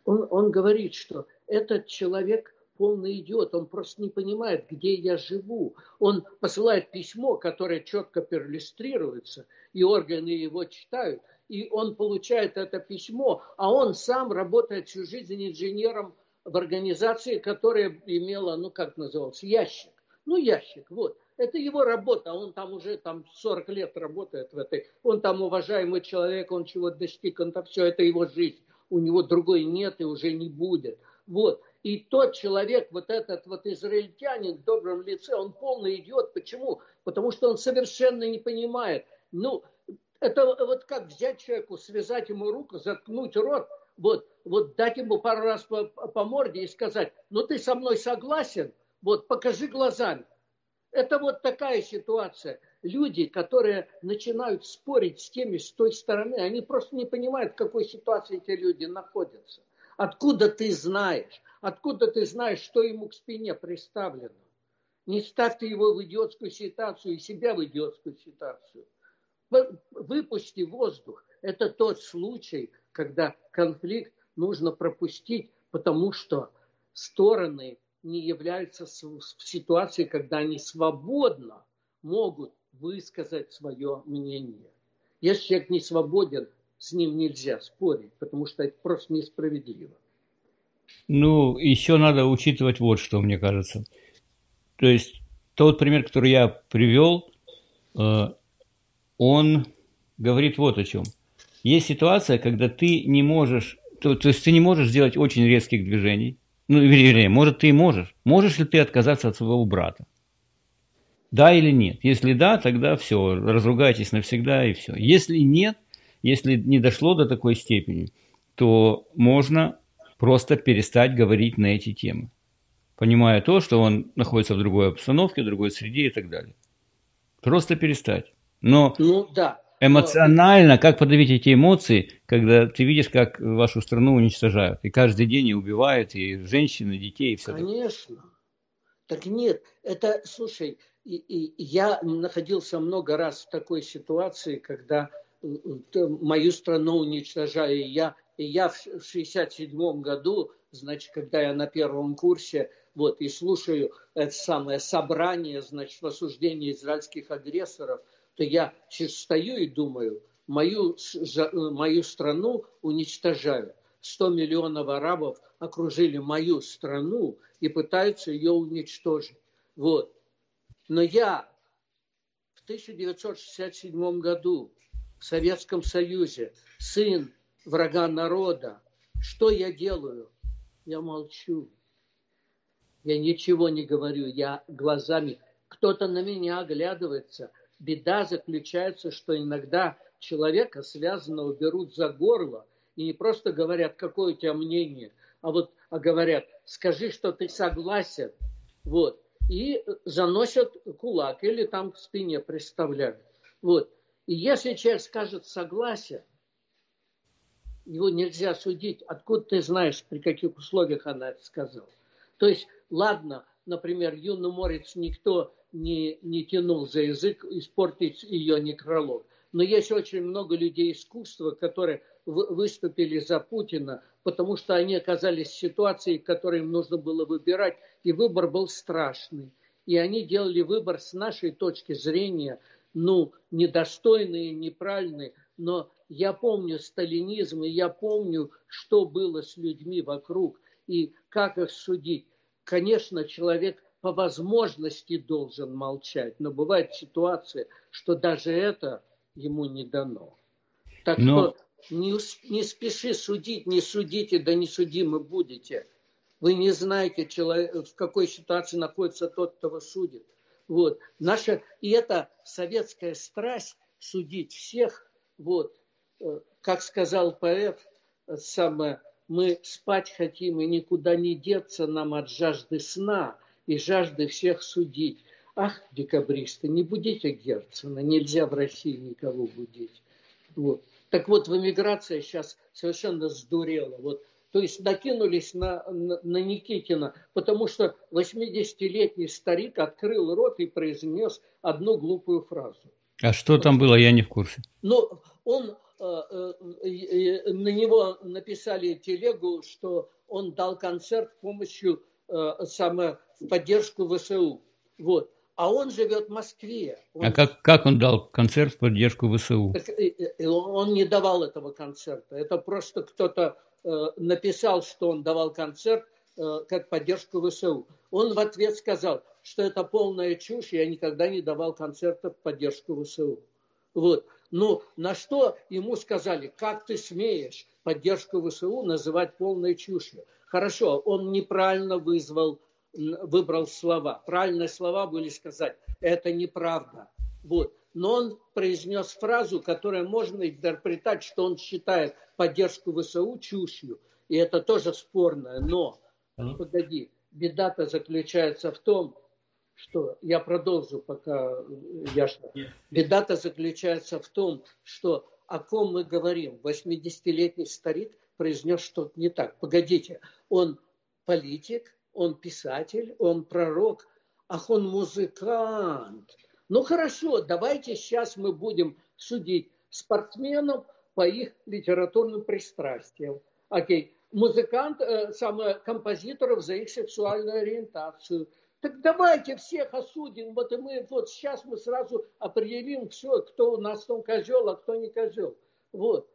Он, он говорит, что этот человек полный идиот, он просто не понимает, где я живу. Он посылает письмо, которое четко перлюстрируется, и органы его читают, и он получает это письмо, а он сам работает всю жизнь инженером в организации, которая имела, ну как назывался, ящик. Ну ящик, вот. Это его работа, он там уже там сорок лет работает в этой, он там уважаемый человек, он чего-то достиг, он там все, это его жизнь. У него другой нет и уже не будет. Вот. И тот человек, вот этот вот израильтянин в добром лице, он полный идиот. Почему? Потому что он совершенно не понимает. Ну, это вот как взять человеку, связать ему руку, заткнуть рот, вот, вот дать ему пару раз по, по морде и сказать, ну ты со мной согласен, вот покажи глазами. Это вот такая ситуация. Люди, которые начинают спорить с теми с той стороны, они просто не понимают, в какой ситуации эти люди находятся. Откуда ты знаешь? Откуда ты знаешь, что ему к спине приставлено? Не ставьте его в идиотскую ситуацию и себя в идиотскую ситуацию. Выпусти воздух. Это тот случай, когда конфликт нужно пропустить, потому что стороны не являются в ситуации, когда они свободно могут высказать свое мнение. Если человек не свободен, с ним нельзя спорить, потому что это просто несправедливо. Ну, еще надо учитывать вот что, мне кажется. То есть тот пример, который я привел, он говорит вот о чем. Есть ситуация, когда ты не можешь, то, то есть ты не можешь сделать очень резких движений. Ну, вернее, может, ты и можешь. Можешь ли ты отказаться от своего брата? Да или нет? Если да, тогда все, разругайтесь навсегда и все. Если нет, если не дошло до такой степени, то можно просто перестать говорить на эти темы, понимая то, что он находится в другой обстановке, в другой среде и так далее. Просто перестать. Но ну, да. эмоционально, как подавить эти эмоции, когда ты видишь, как вашу страну уничтожают. И каждый день и убивают, и женщин, и детей, и все такое. Конечно. Так нет, это, слушай, и, и, я находился много раз в такой ситуации, когда мою страну уничтожали. И я, и я в шестьдесят седьмом году, значит, когда я на первом курсе, вот, и слушаю это самое собрание, значит, в осуждении израильских агрессоров, то я стою и думаю, мою, мою страну уничтожают. сто миллионов арабов окружили мою страну и пытаются ее уничтожить. Вот. Но я в тысяча девятьсот шестьдесят седьмом году в Советском Союзе, сын врага народа, что я делаю? Я молчу. Я ничего не говорю, я глазами. Кто-то на меня оглядывается. Беда заключается, что иногда человека связанного берут за горло и не просто говорят, какое у тебя мнение, а вот а говорят, скажи, что ты согласен. Вот. И заносят кулак или там к спине приставляют. Вот. И если человек скажет согласен, его нельзя судить. Откуда ты знаешь, при каких условиях она это сказала? То есть, ладно, например, Юну Морец никто не, не тянул за язык испортить ее некролог. Но есть очень много людей искусства, которые выступили за Путина, потому что они оказались в ситуации, в которой им нужно было выбирать, и выбор был страшный. И они делали выбор с нашей точки зрения, ну, недостойный, неправильный, но я помню сталинизм, и я помню, что было с людьми вокруг, и как их судить. Конечно, человек по возможности должен молчать, но бывает ситуация, что даже это ему не дано. Так но... что не, не спеши судить, не судите, да не судимы будете. Вы не знаете, человек, в какой ситуации находится тот, кто вас судит. Вот. Наша, и это советская страсть судить всех. Вот. Как сказал поэт, самое, мы спать хотим и никуда не деться нам от жажды сна и жажды всех судить. Ах, декабристы, не будите Герцена, нельзя в России никого будить. Вот. Так вот, в эмиграции сейчас совершенно сдурела. Вот. То есть накинулись на, на, на Никитина, потому что восьмидесятилетний старик открыл рот и произнес одну глупую фразу. А что там было, я не в курсе. Ну, он, на него написали телегу, что он дал концерт с помощью, самое, в поддержку ВСУ. Вот. А он живет в Москве. Он... А как, как он дал концерт в поддержку ВСУ? Он не давал этого концерта. Это просто кто-то написал, что он давал концерт как поддержку ВСУ. Он в ответ сказал, что это полная чушь, я никогда не давал концертов в поддержку ВСУ. Вот. Ну, на что ему сказали, как ты смеешь поддержку ВСУ называть полной чушью? Хорошо, он неправильно вызвал, выбрал слова. Правильные слова были сказать, это неправда. Вот. Но он произнес фразу, которую можно интерпретовать, что он считает поддержку ВСУ чушью. И это тоже спорно. Но, погоди, беда-то заключается в том, что, я продолжу, пока ясно. Беда-то заключается в том, что о ком мы говорим. восьмидесятилетний старик произнес что-то не так. Погодите, он политик, он писатель, он пророк, ах, он музыкант. Ну хорошо, давайте сейчас мы будем судить спортсменов по их литературным пристрастиям. Окей, музыкант, э, самое, композиторов за их сексуальную ориентацию. Так давайте всех осудим. Вот и мы вот сейчас мы сразу определим все, кто у нас там козел, а кто не козел. Вот.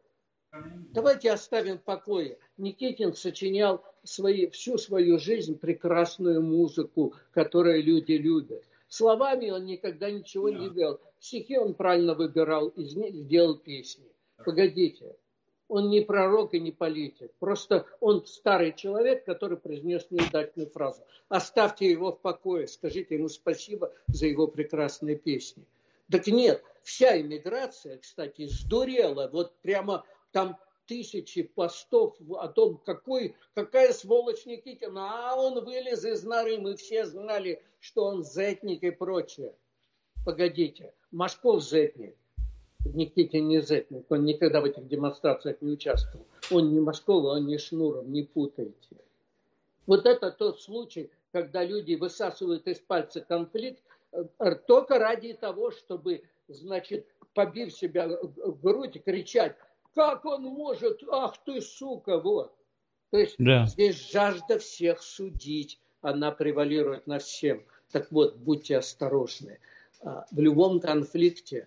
Давайте оставим в покое. Никитин сочинял свои, всю свою жизнь прекрасную музыку, которую люди любят. Словами он никогда ничего не делал. Стихи он правильно выбирал и сделал песни. Погодите. Он не пророк и не политик. Просто он старый человек, который произнес неудачную фразу. Оставьте его в покое. Скажите ему спасибо за его прекрасные песни. Так нет, вся иммиграция, кстати, сдурела. Вот прямо там тысячи постов о том, какой, какая сволочь Никитин. А он вылез из норы. Мы все знали, что он зетник и прочее. Погодите, Машков зетник. Никитин не зетник, он никогда в этих демонстрациях не участвовал. Он не Машков, он не Шнуров, не путайте. Вот это тот случай, когда люди высасывают из пальца конфликт только ради того, чтобы, значит, побив себя в грудь, кричать, как он может, ах ты сука, вот. То есть да. Здесь жажда всех судить, она превалирует над всем. Так вот, будьте осторожны. В любом конфликте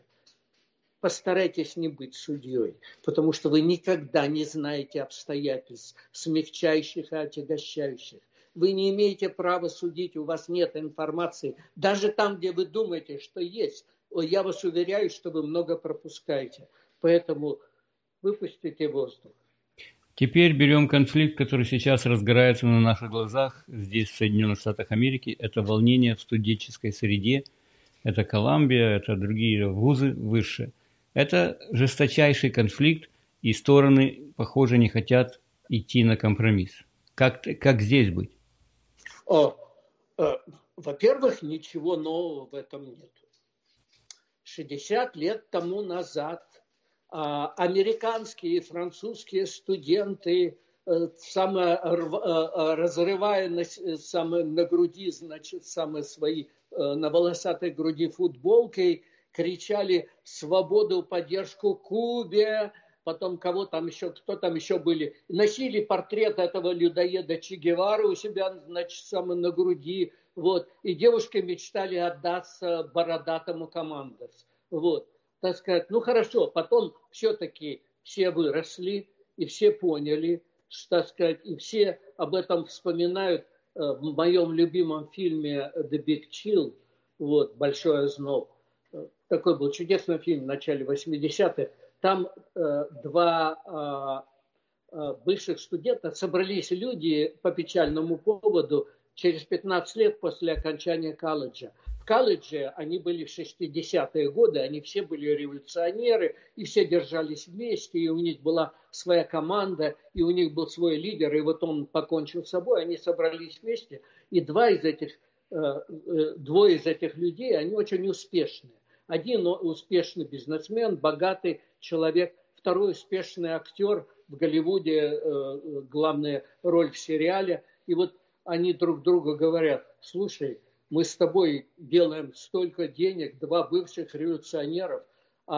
постарайтесь не быть судьей, потому что вы никогда не знаете обстоятельств, смягчающих и отягощающих. Вы не имеете права судить, у вас нет информации. Даже там, где вы думаете, что есть, я вас уверяю, что вы много пропускаете. Поэтому выпустите воздух. Теперь берем конфликт, который сейчас разгорается на наших глазах здесь, в Соединенных Штатах Америки. Это волнение в студенческой среде, это Колумбия, это другие вузы выше. Это жесточайший конфликт, и стороны, похоже, не хотят идти на компромисс. Как, как здесь быть? О, э, во-первых, ничего нового в этом нет. шестьдесят лет тому назад э, американские и французские студенты, э, самое, э, разрывая на, самое, на груди, значит, самые свои, э, на волосатой груди футболкой, кричали свободу, поддержку Кубе, потом кого там еще, кто там еще были, носили портрет этого людоеда Че Гевары у себя, значит, самое на груди, вот, и девушки мечтали отдаться бородатому командос, вот, так сказать, ну хорошо, потом все-таки все выросли и все поняли, что, так сказать, и все об этом вспоминают в моем любимом фильме The Big Chill, вот, Большой озноб. Такой был чудесный фильм в начале восьмидесятых. Там э, два э, э, бывших студента, собрались люди по печальному поводу через пятнадцать лет после окончания колледжа. В колледже они были в шестидесятые годы, они все были революционеры, и все держались вместе, и у них была своя команда, и у них был свой лидер, и вот он покончил с собой, они собрались вместе, и два из этих, э, э, двое из этих людей, они очень успешные. Один успешный бизнесмен, богатый человек, второй успешный актер в Голливуде, э, главная роль в сериале. И вот они друг другу говорят, слушай, мы с тобой делаем столько денег, два бывших революционеров, а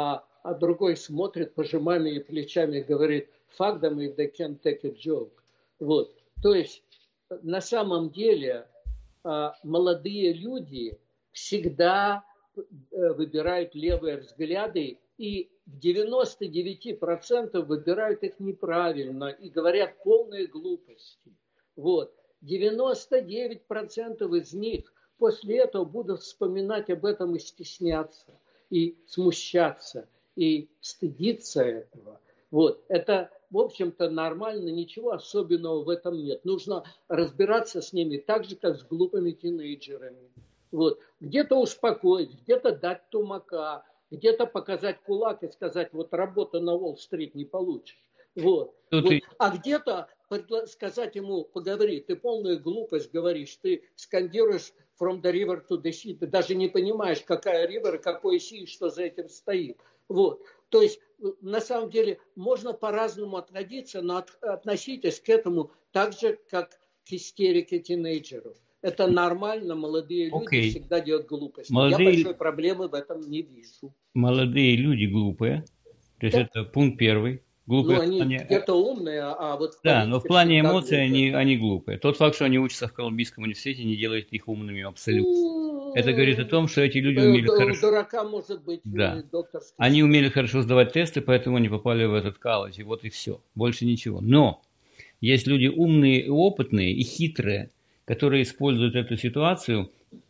а другой смотрит, пожимами плечами, говорит, fuck them if they can't take a joke. Вот. То есть, на самом деле, молодые люди всегда выбирают левые взгляды, и в девяноста девяти процентах выбирают их неправильно и говорят полные глупости. Вот. девяносто девять процентов из них после этого будут вспоминать об этом и стесняться, и смущаться, и стыдиться этого. Вот. Это, в общем-то, нормально, ничего особенного в этом нет. Нужно разбираться с ними так же, как с глупыми тинейджерами. Вот. Где-то успокоить, где-то дать тумака, где-то показать кулак и сказать, вот работу на Уолл-стрит не получишь. Вот. Вот. И... А где-то сказать ему, поговори, ты полную глупость говоришь, ты скандируешь from the river to the sea, ты даже не понимаешь, какая river, какой sea, что за этим стоит. Вот. То есть, на самом деле, можно по-разному относиться, но от, относитесь к этому так же, как к истерике тинейджеров. Это нормально, молодые люди okay. всегда делают глупости. Молодые... Я большой проблемы в этом не вижу. Молодые люди глупые, то есть да. Это пункт первый. Глупые ну, они плане... где-то умные, а вот... В да, но в плане эмоций они, они глупые. Тот факт, что они учатся в Колумбийском университете, не делает их умными абсолютно. Это говорит о том, что эти люди умели у хорошо... дурака может быть да. докторский. Они умели хорошо сдавать тесты, поэтому они попали в этот колледж, и вот и все. Больше ничего. Но есть люди умные и опытные, и хитрые, которые используют эту ситуацию,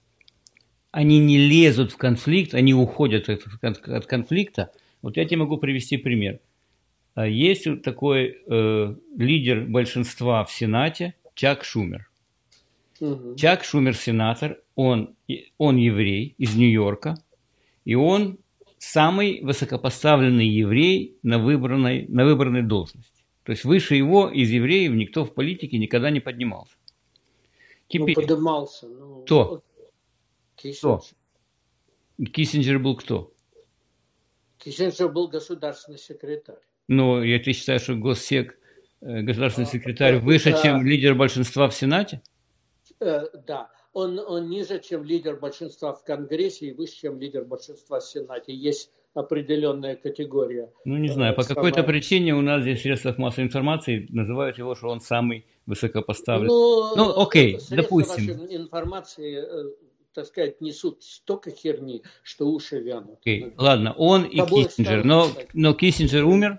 они не лезут в конфликт, они уходят от конфликта. Вот я тебе могу привести пример. Есть такой э, лидер большинства в Сенате Чак Шумер. Угу. Чак Шумер сенатор, он, он еврей из Нью-Йорка, и он самый высокопоставленный еврей на выбранной, на выбранной должности. То есть выше его из евреев никто в политике никогда не поднимался. Теперь, ну, поднимался. Ну, кто? Киссинджер. Кто? Киссинджер был кто? Киссинджер был государственный секретарь. Ну, я ты считаю, что госсек, государственный секретарь а, выше, да, чем лидер большинства в Сенате? Э, да, он, он ниже, чем лидер большинства в Конгрессе и выше, чем лидер большинства в Сенате. Есть определенная категория. Ну, не знаю, по самая... какой-то причине у нас здесь в средствах массовой информации называют его, что он самый высокопоставленный. Ну, ну окей, допустим. Вашей информации, так сказать, несут столько херни, что уши вянут. Окей, ладно, он и Киссинджер, но, но Киссинджер умер.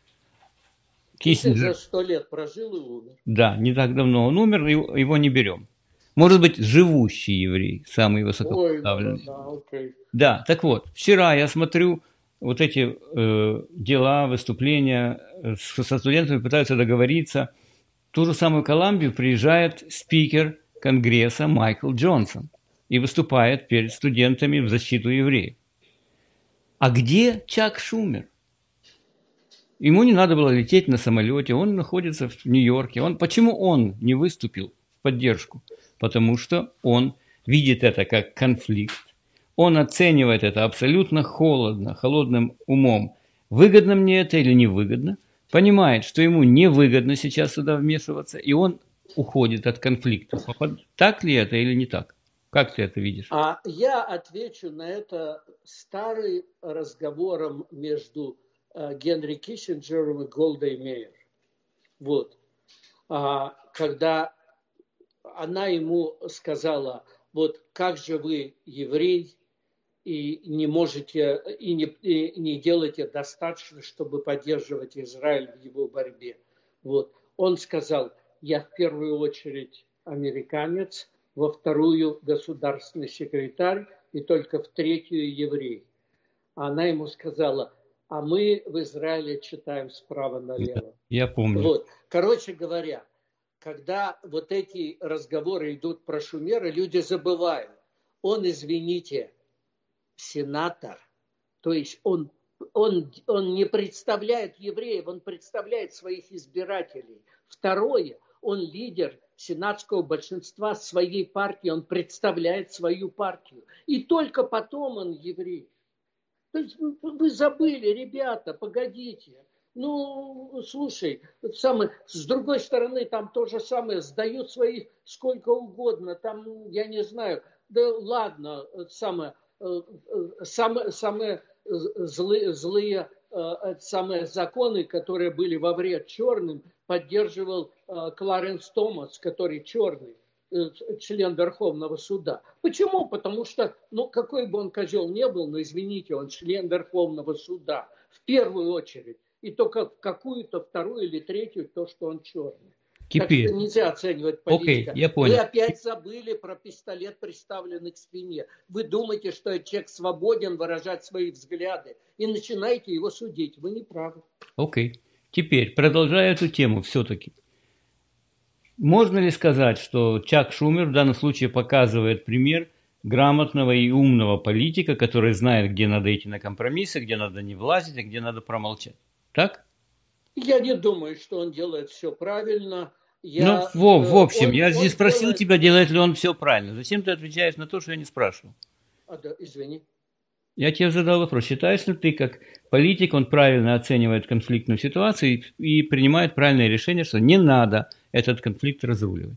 Киссинджер сто лет прожил и умер. Да, не так давно он умер, его не берем. Может быть, живущий еврей, самый высокопоставленный. Ой, да, да, окей. Да, так вот, вчера я смотрю вот эти э, дела, выступления, со студентами пытаются договориться. В ту же самую Колумбию приезжает спикер Конгресса Майкл Джонсон и выступает перед студентами в защиту евреев. А где Чак Шумер? Ему не надо было лететь на самолете, он находится в Нью-Йорке. Он, почему он не выступил в поддержку? Потому что он видит это как конфликт. Он оценивает это абсолютно холодно, холодным умом. Выгодно мне это или невыгодно? Понимает, что ему невыгодно сейчас сюда вмешиваться, и он уходит от конфликта. Так ли это или не так? Как ты это видишь? А я отвечу на это старым разговором между Генри Киссинджером и Голдой Меир. Вот. А, когда она ему сказала, вот как же вы еврей и не можете, и не, и не делаете достаточно, чтобы поддерживать Израиль в его борьбе. Вот. Он сказал, я в первую очередь американец, во вторую государственный секретарь и только в третью еврей. Она ему сказала, а мы в Израиле читаем справа налево. Я помню. Вот. Короче говоря, когда вот эти разговоры идут про Шумера, люди забывают. Он, извините, сенатор, то есть он, он, он не представляет евреев, он представляет своих избирателей. Второе, он лидер сенатского большинства своей партии, он представляет свою партию. И только потом он еврей. То есть вы забыли, ребята, погодите. Ну, слушай, самое, с другой стороны, там то же самое, сдают своих сколько угодно, там, я не знаю, да ладно, самое, самое, самое злые, злые э, самые законы, которые были во вред черным, поддерживал э, Кларенс Томас, который черный, э, член Верховного суда. Почему? Потому что, ну, какой бы он козел не был, но, извините, он член Верховного суда в первую очередь. И только в какую-то вторую или третью то, что он черный. Теперь. Так что нельзя оценивать политика. Окей, я понял. Вы опять забыли про пистолет, приставленный к спине. Вы думаете, что человек свободен выражать свои взгляды. И начинаете его судить. Вы не правы. Окей. Теперь, продолжая эту тему все-таки. Можно ли сказать, что Чак Шумер в данном случае показывает пример грамотного и умного политика, который знает, где надо идти на компромиссы, где надо не влазить, а где надо промолчать? Так? Я не думаю, что он делает все правильно. Я, ну, в, в общем, он, я он не спросил делает... тебя, делает ли он все правильно. Зачем ты отвечаешь на то, что я не спрашивал? А, да, извини. Я тебе задал вопрос. Считаешь ли ты, как политик, он правильно оценивает конфликтную ситуацию и, и принимает правильное решение, что не надо этот конфликт разруливать?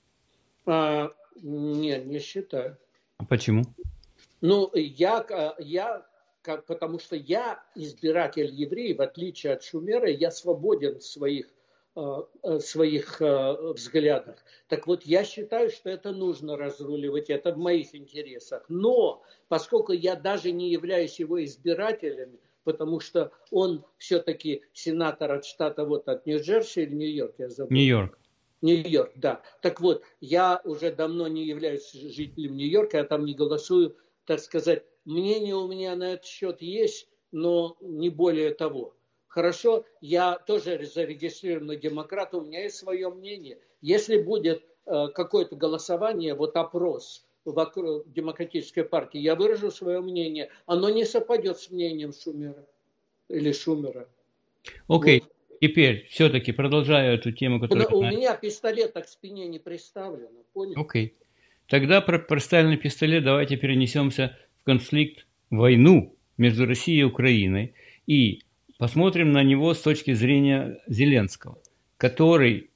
А, нет, не считаю. А почему? Ну, я, я как, потому что я избиратель еврей, в отличие от Шумера, я свободен в своих, своих взглядах. Так вот, я считаю, что это нужно разруливать, это в моих интересах. Но, поскольку я даже не являюсь его избирателем, потому что он все-таки сенатор от штата, вот от Нью-Джерси или Нью-Йорк, я забыл. Нью-Йорк. Нью-Йорк, да. Так вот, я уже давно не являюсь жителем Нью-Йорка, я там не голосую, так сказать. Мнение у меня на этот счет есть, но не более того. Хорошо, я тоже зарегистрированный демократ, у меня есть свое мнение. Если будет э, какое-то голосование, вот опрос вокруг демократической партии, я выражу свое мнение. Оно не совпадет с мнением Шумера или Шумера. Окей. Вот. Теперь, все-таки, продолжая эту тему, которую... У меня пистолет так к спине не приставлен, понял? Окей. Тогда про, про стальной пистолет давайте перенесемся в конфликт, войну между Россией и Украиной и посмотрим на него с точки зрения Зеленского, который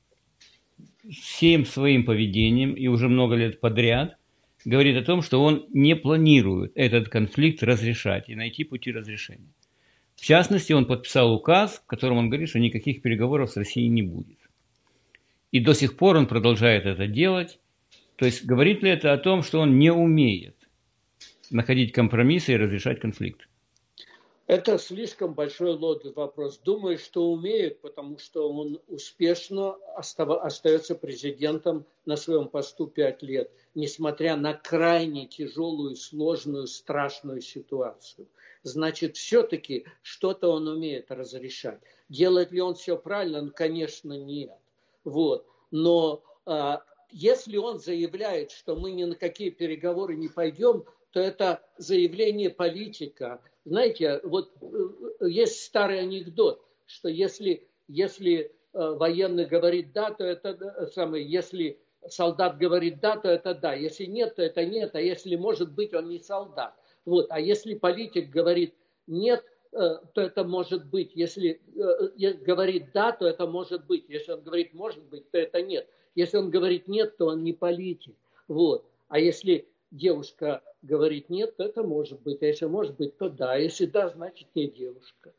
всем своим поведением и уже много лет подряд говорит о том, что он не планирует этот конфликт разрешать и найти пути разрешения. В частности, он подписал указ, в котором он говорит, что никаких переговоров с Россией не будет. И до сих пор он продолжает это делать. То есть говорит ли это о том, что он не умеет находить компромиссы и разрешать конфликт? Это слишком большой лодный вопрос. Думаю, что умеет, потому что он успешно остается президентом на своем посту пять лет, несмотря на крайне тяжелую, сложную, страшную ситуацию. Значит, все-таки что-то он умеет разрешать. Делает ли он все правильно? Ну, конечно, нет. Вот. Но а, если он заявляет, что мы ни на какие переговоры не пойдем, то это заявление политика. Знаете, вот есть старый анекдот, что если, если военный говорит «да», то это самое, если солдат говорит «да», то это «да», если нет, то это «нет», а если может быть, он не солдат. Вот. А если политик говорит «нет», то это может быть, если говорит «да», то это может быть, если он говорит «может быть», то это «нет». Если он говорит «нет», то он не политик. Вот. А если девушка говорит «нет», то это может быть. А если может быть, то да. А если да, значит не девушка.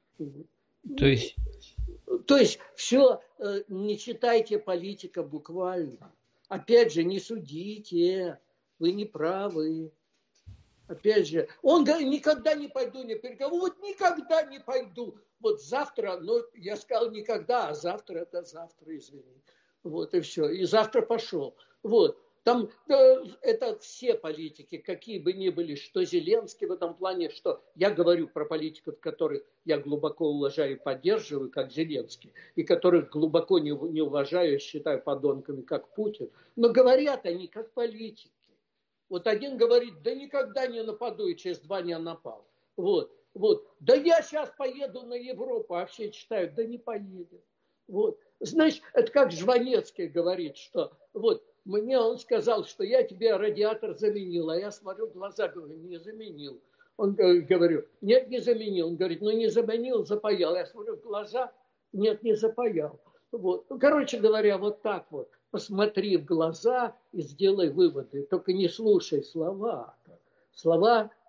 То есть... То есть все, не читайте политика буквально. Опять же, не судите. Вы не правы. Опять же, он говорит, никогда не пойду на переговоры. Вот никогда не пойду. Вот завтра, ну, я сказал никогда, а завтра это завтра, извини. Вот и все. И завтра пошел. Вот. Там это все политики, какие бы ни были, что Зеленский в этом плане, что я говорю про политиков, которых я глубоко уважаю и поддерживаю, как Зеленский, и которых глубоко не, не уважаю и считаю подонками, как Путин. Но говорят они как политики. Вот один говорит, да никогда не нападу, и через два дня напал. Вот, вот. Да я сейчас поеду на Европу, а все читают, да не поедет. Вот. Знаешь, это как Жванецкий говорит, что вот мне он сказал, что я тебе радиатор заменил, а я смотрю в глаза, говорю, не заменил. Он говорю, нет, не заменил. Он говорит, ну не заменил, запаял. Я смотрю в глаза, нет, не запаял. Вот. Ну, короче говоря, вот так вот. Посмотри в глаза и сделай выводы. Только не слушай слова. Слова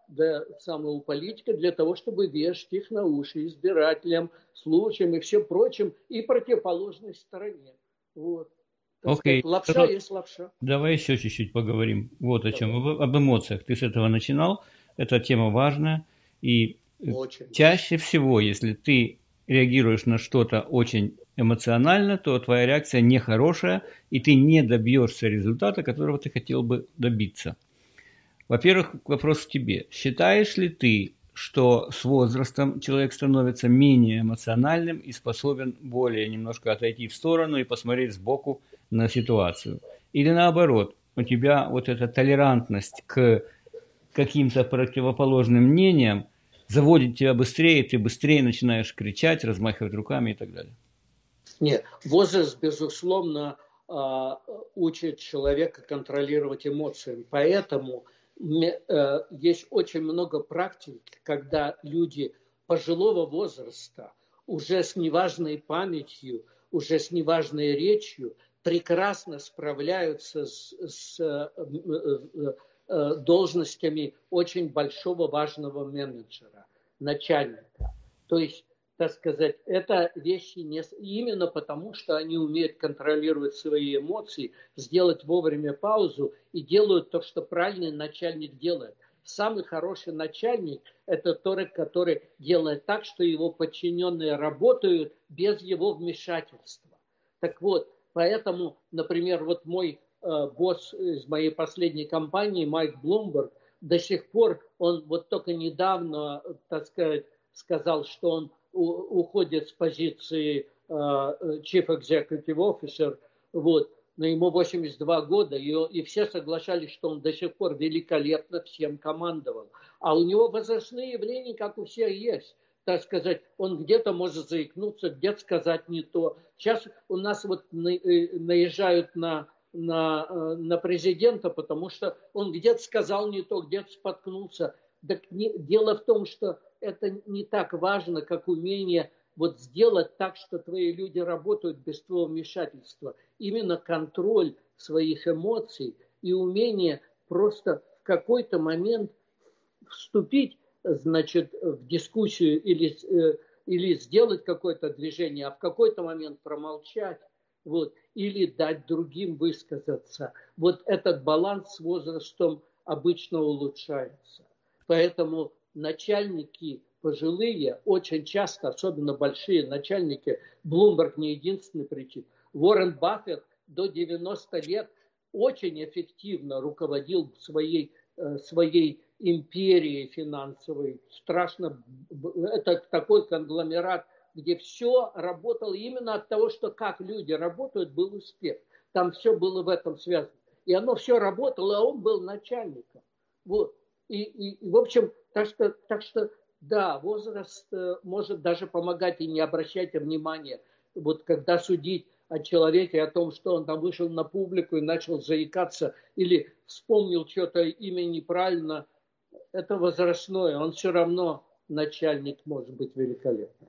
да, самого у политика для того, чтобы вешать их на уши избирателям, слушаем и все прочим, и противоположной стороне. Вот. Так Окей. сказать, лапша есть лапша. Давай еще чуть-чуть поговорим вот о чем. Давай. Об, об эмоциях. Ты с этого начинал. Эта тема важная. И Очень чаще всего, если ты реагируешь на что-то очень эмоционально, то твоя реакция нехорошая, и ты не добьешься результата, которого ты хотел бы добиться. Во-первых, вопрос к тебе. Считаешь ли ты, что с возрастом человек становится менее эмоциональным и способен более немножко отойти в сторону и посмотреть сбоку на ситуацию? Или наоборот, у тебя вот эта толерантность к каким-то противоположным мнениям заводит тебя быстрее, ты быстрее начинаешь кричать, размахивать руками и так далее? Нет, возраст, безусловно, учит человека контролировать эмоции. Поэтому есть очень много практик, когда люди пожилого возраста уже с неважной памятью, уже с неважной речью прекрасно справляются с, с должностями очень большого важного менеджера, начальника. То есть, так сказать, это вещи не именно потому, что они умеют контролировать свои эмоции, сделать вовремя паузу и делают то, что правильный начальник делает. Самый хороший начальник – это тот, который делает так, что его подчиненные работают без его вмешательства. Так вот, поэтому, например, вот мой э, босс из моей последней компании, Майк Блумберг, до сих пор, он вот только недавно, так сказать, сказал, что он уходит с позиции uh, Chief Executive Officer, вот, но ему восемьдесят два года, и, и все соглашались, что он до сих пор великолепно всем командовал. А у него возрастные явления, как у всех, есть. Так сказать, он где-то может заикнуться, где-то сказать не то. Сейчас у нас вот наезжают на, на, на президента, потому что он где-то сказал не то, где-то споткнулся. Так не, дело в том, что это не так важно, как умение вот сделать так, что твои люди работают без твоего вмешательства. Именно контроль своих эмоций и умение просто в какой-то момент вступить, значит, в дискуссию или, или сделать какое-то движение, а в какой-то момент промолчать, вот, или дать другим высказаться. Вот этот баланс с возрастом обычно улучшается. Поэтому начальники пожилые очень часто, особенно большие начальники, Блумберг не единственный причина, Уоррен Баффет до девяноста лет очень эффективно руководил своей, своей империей финансовой. Страшно, это такой конгломерат, где все работало именно от того, что как люди работают, был успех. Там все было в этом связано. И оно все работало, а он был начальником. Вот. И, и, в общем, так что, так что, да, возраст может даже помогать, и не обращайте внимания. Вот когда судить о человеке, о том, что он там вышел на публику и начал заикаться, или вспомнил что-то имя неправильно, это возрастное, он все равно начальник может быть великолепным.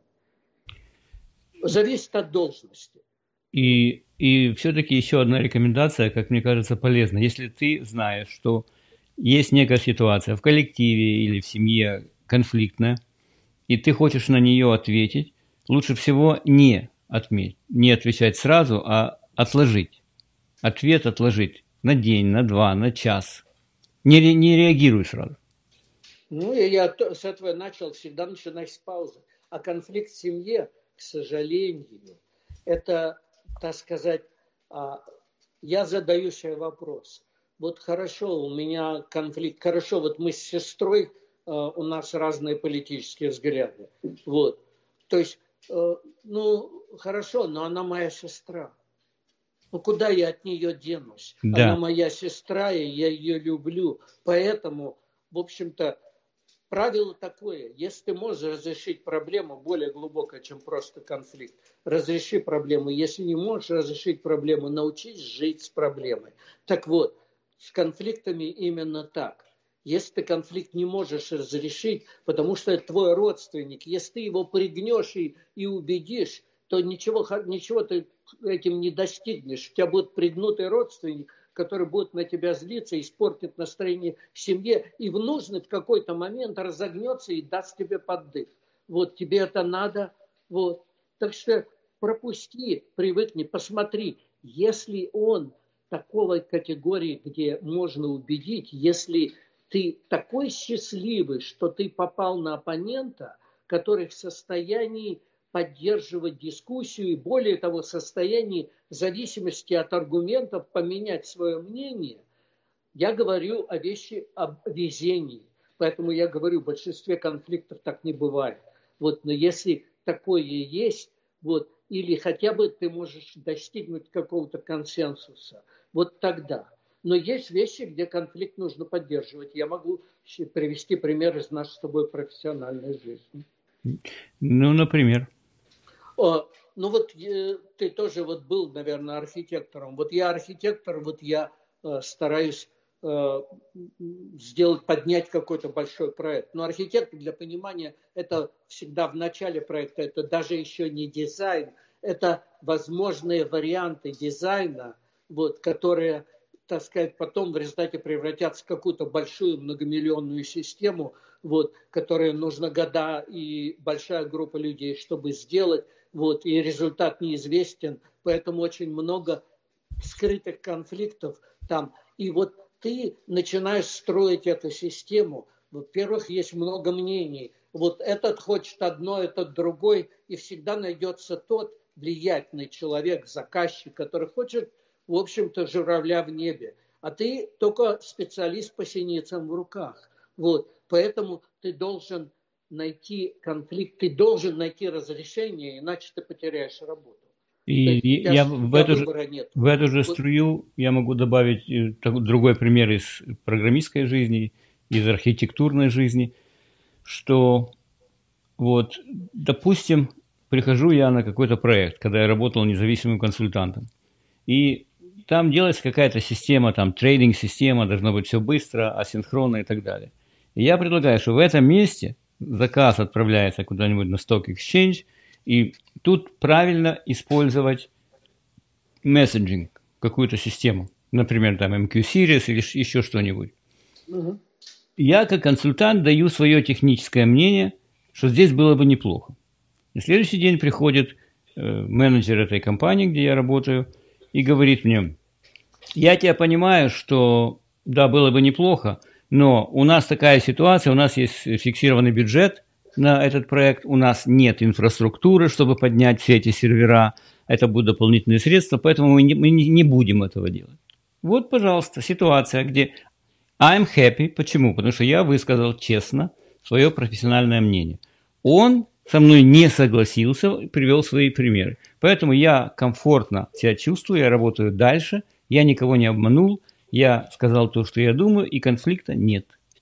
Зависит от должности. И, и все-таки еще одна рекомендация, как мне кажется, полезна. Если ты знаешь, что есть некая ситуация в коллективе или в семье конфликтная, и ты хочешь на нее ответить, лучше всего не отметь, не отвечать сразу, а отложить. Ответ отложить на день, на два, на час. Не, не реагируй сразу. Ну, и я с этого начал, всегда начинать с паузы. А конфликт в семье, к сожалению, это, так сказать, я задаю себе вопрос. Вот хорошо, у меня конфликт, хорошо, вот мы с сестрой, у нас разные политические взгляды. Вот. То есть, ну, хорошо, но она моя сестра. Ну, куда я от нее денусь? Да. Она моя сестра, и я ее люблю. Поэтому, в общем-то, правило такое. Если ты можешь разрешить проблему более глубокую, чем просто конфликт, разреши проблему. Если не можешь разрешить проблему, научись жить с проблемой. Так вот, с конфликтами именно так. Если ты конфликт не можешь разрешить, потому что это твой родственник, если ты его пригнешь и, и убедишь, то ничего, ничего ты этим не достигнешь. У тебя будет пригнутый родственник, который будет на тебя злиться, испортит настроение в семье и в нужный в какой-то момент разогнется и даст тебе поддых. Вот тебе это надо. Вот. Так что пропусти, привыкни, посмотри. Если он такой категории, где можно убедить, если ты такой счастливый, что ты попал на оппонента, который в состоянии поддерживать дискуссию и, более того, в состоянии в зависимости от аргументов поменять свое мнение, я говорю о вещи, об везении. Поэтому я говорю, в большинстве конфликтов так не бывает. Вот, но если такое есть, вот, или хотя бы ты можешь достигнуть какого-то консенсуса, вот тогда. Но есть вещи, где конфликт нужно поддерживать. Я могу привести пример из нашей с тобой профессиональной жизни. Ну, например. О, ну вот э, ты тоже вот был, наверное, архитектором. Вот я архитектор, вот я э, стараюсь э, сделать, поднять какой-то большой проект. Но архитектор, для понимания, это всегда в начале проекта, это даже еще не дизайн, это возможные варианты дизайна, вот, которые, так сказать, потом в результате превратятся в какую-то большую многомиллионную систему, вот, которая нужно года и большая группа людей, чтобы сделать, вот, и результат неизвестен, поэтому очень много скрытых конфликтов там. И вот ты начинаешь строить эту систему. Во-первых, есть много мнений. Вот этот хочет одно, этот другой, и всегда найдется тот влиятельный человек, заказчик, который хочет, в общем-то, журавля в небе. А ты только специалист по синицам в руках. Вот. Поэтому ты должен найти конфликт, ты должен найти разрешение, иначе ты потеряешь работу. И я в эту, же, в эту же струю я могу добавить другой пример из программистской жизни, из архитектурной жизни, что вот, допустим, прихожу я на какой-то проект, когда я работал независимым консультантом, и там делается какая-то система, там трейдинг-система, должно быть все быстро, асинхронно и так далее. И я предлагаю, что в этом месте заказ отправляется куда-нибудь на Stock Exchange, и тут правильно использовать месседжинг, какую-то систему, например, там эм кью Series или еще что-нибудь. Угу. Я как консультант даю свое техническое мнение, что здесь было бы неплохо. На следующий день приходит э, менеджер этой компании, где я работаю, и говорит мне: я тебя понимаю, что да, было бы неплохо, но у нас такая ситуация, у нас есть фиксированный бюджет на этот проект, у нас нет инфраструктуры, чтобы поднять все эти сервера, это будут дополнительные средства, поэтому мы не, мы не будем этого делать. Вот, пожалуйста, ситуация, где I'm happy. Почему? Потому что я высказал честно свое профессиональное мнение. Он со мной не согласился, привел свои примеры. Поэтому я комфортно себя чувствую, я работаю дальше, я никого не обманул, я сказал то, что я думаю, и конфликта нет.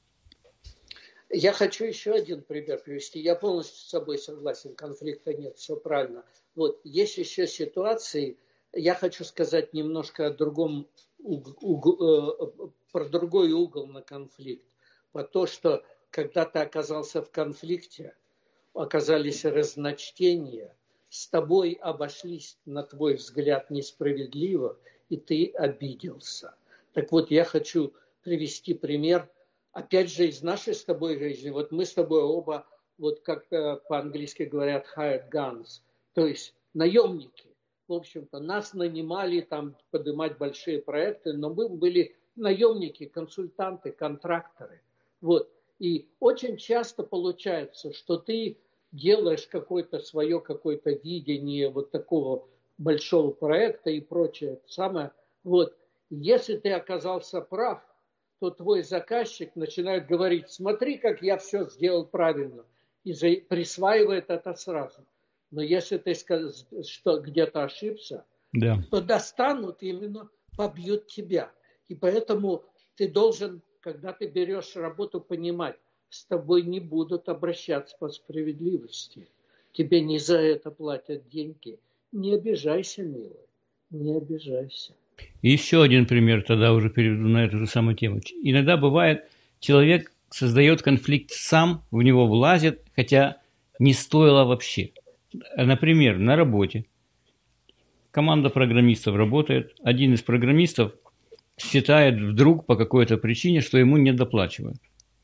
Я хочу еще один пример привести. Я полностью с собой согласен, конфликта нет, все правильно. Вот, есть еще ситуации, я хочу сказать немножко о другом, угол, про другой угол на конфликт. Про то, что когда ты оказался в конфликте, оказались разночтения, с тобой обошлись, на твой взгляд, несправедливо, и ты обиделся. Так вот, я хочу привести пример, опять же, из нашей с тобой жизни. Вот мы с тобой оба, вот как по-английски говорят, hired guns, то есть наемники. В общем-то, нас нанимали там поднимать большие проекты, но мы были наемники, консультанты, контракторы. Вот. И очень часто получается, что ты делаешь какое-то свое какое-то видение вот такого большого проекта и прочее. Самое, вот. Если ты оказался прав, то твой заказчик начинает говорить: смотри, как я все сделал правильно, и присваивает это сразу. Но если ты скажешь, что где-то ошибся, да, то достанут, именно побьют тебя. И поэтому ты должен, когда ты берешь работу, понимать, с тобой не будут обращаться по справедливости. Тебе не за это платят деньги. Не обижайся, милый, не обижайся. Еще один пример, тогда уже перейду на эту же самую тему. Иногда бывает, человек создает конфликт сам, в него влазит, хотя не стоило вообще. Например, на работе команда программистов работает, один из программистов считает вдруг по какой-то причине, что ему не доплачивают.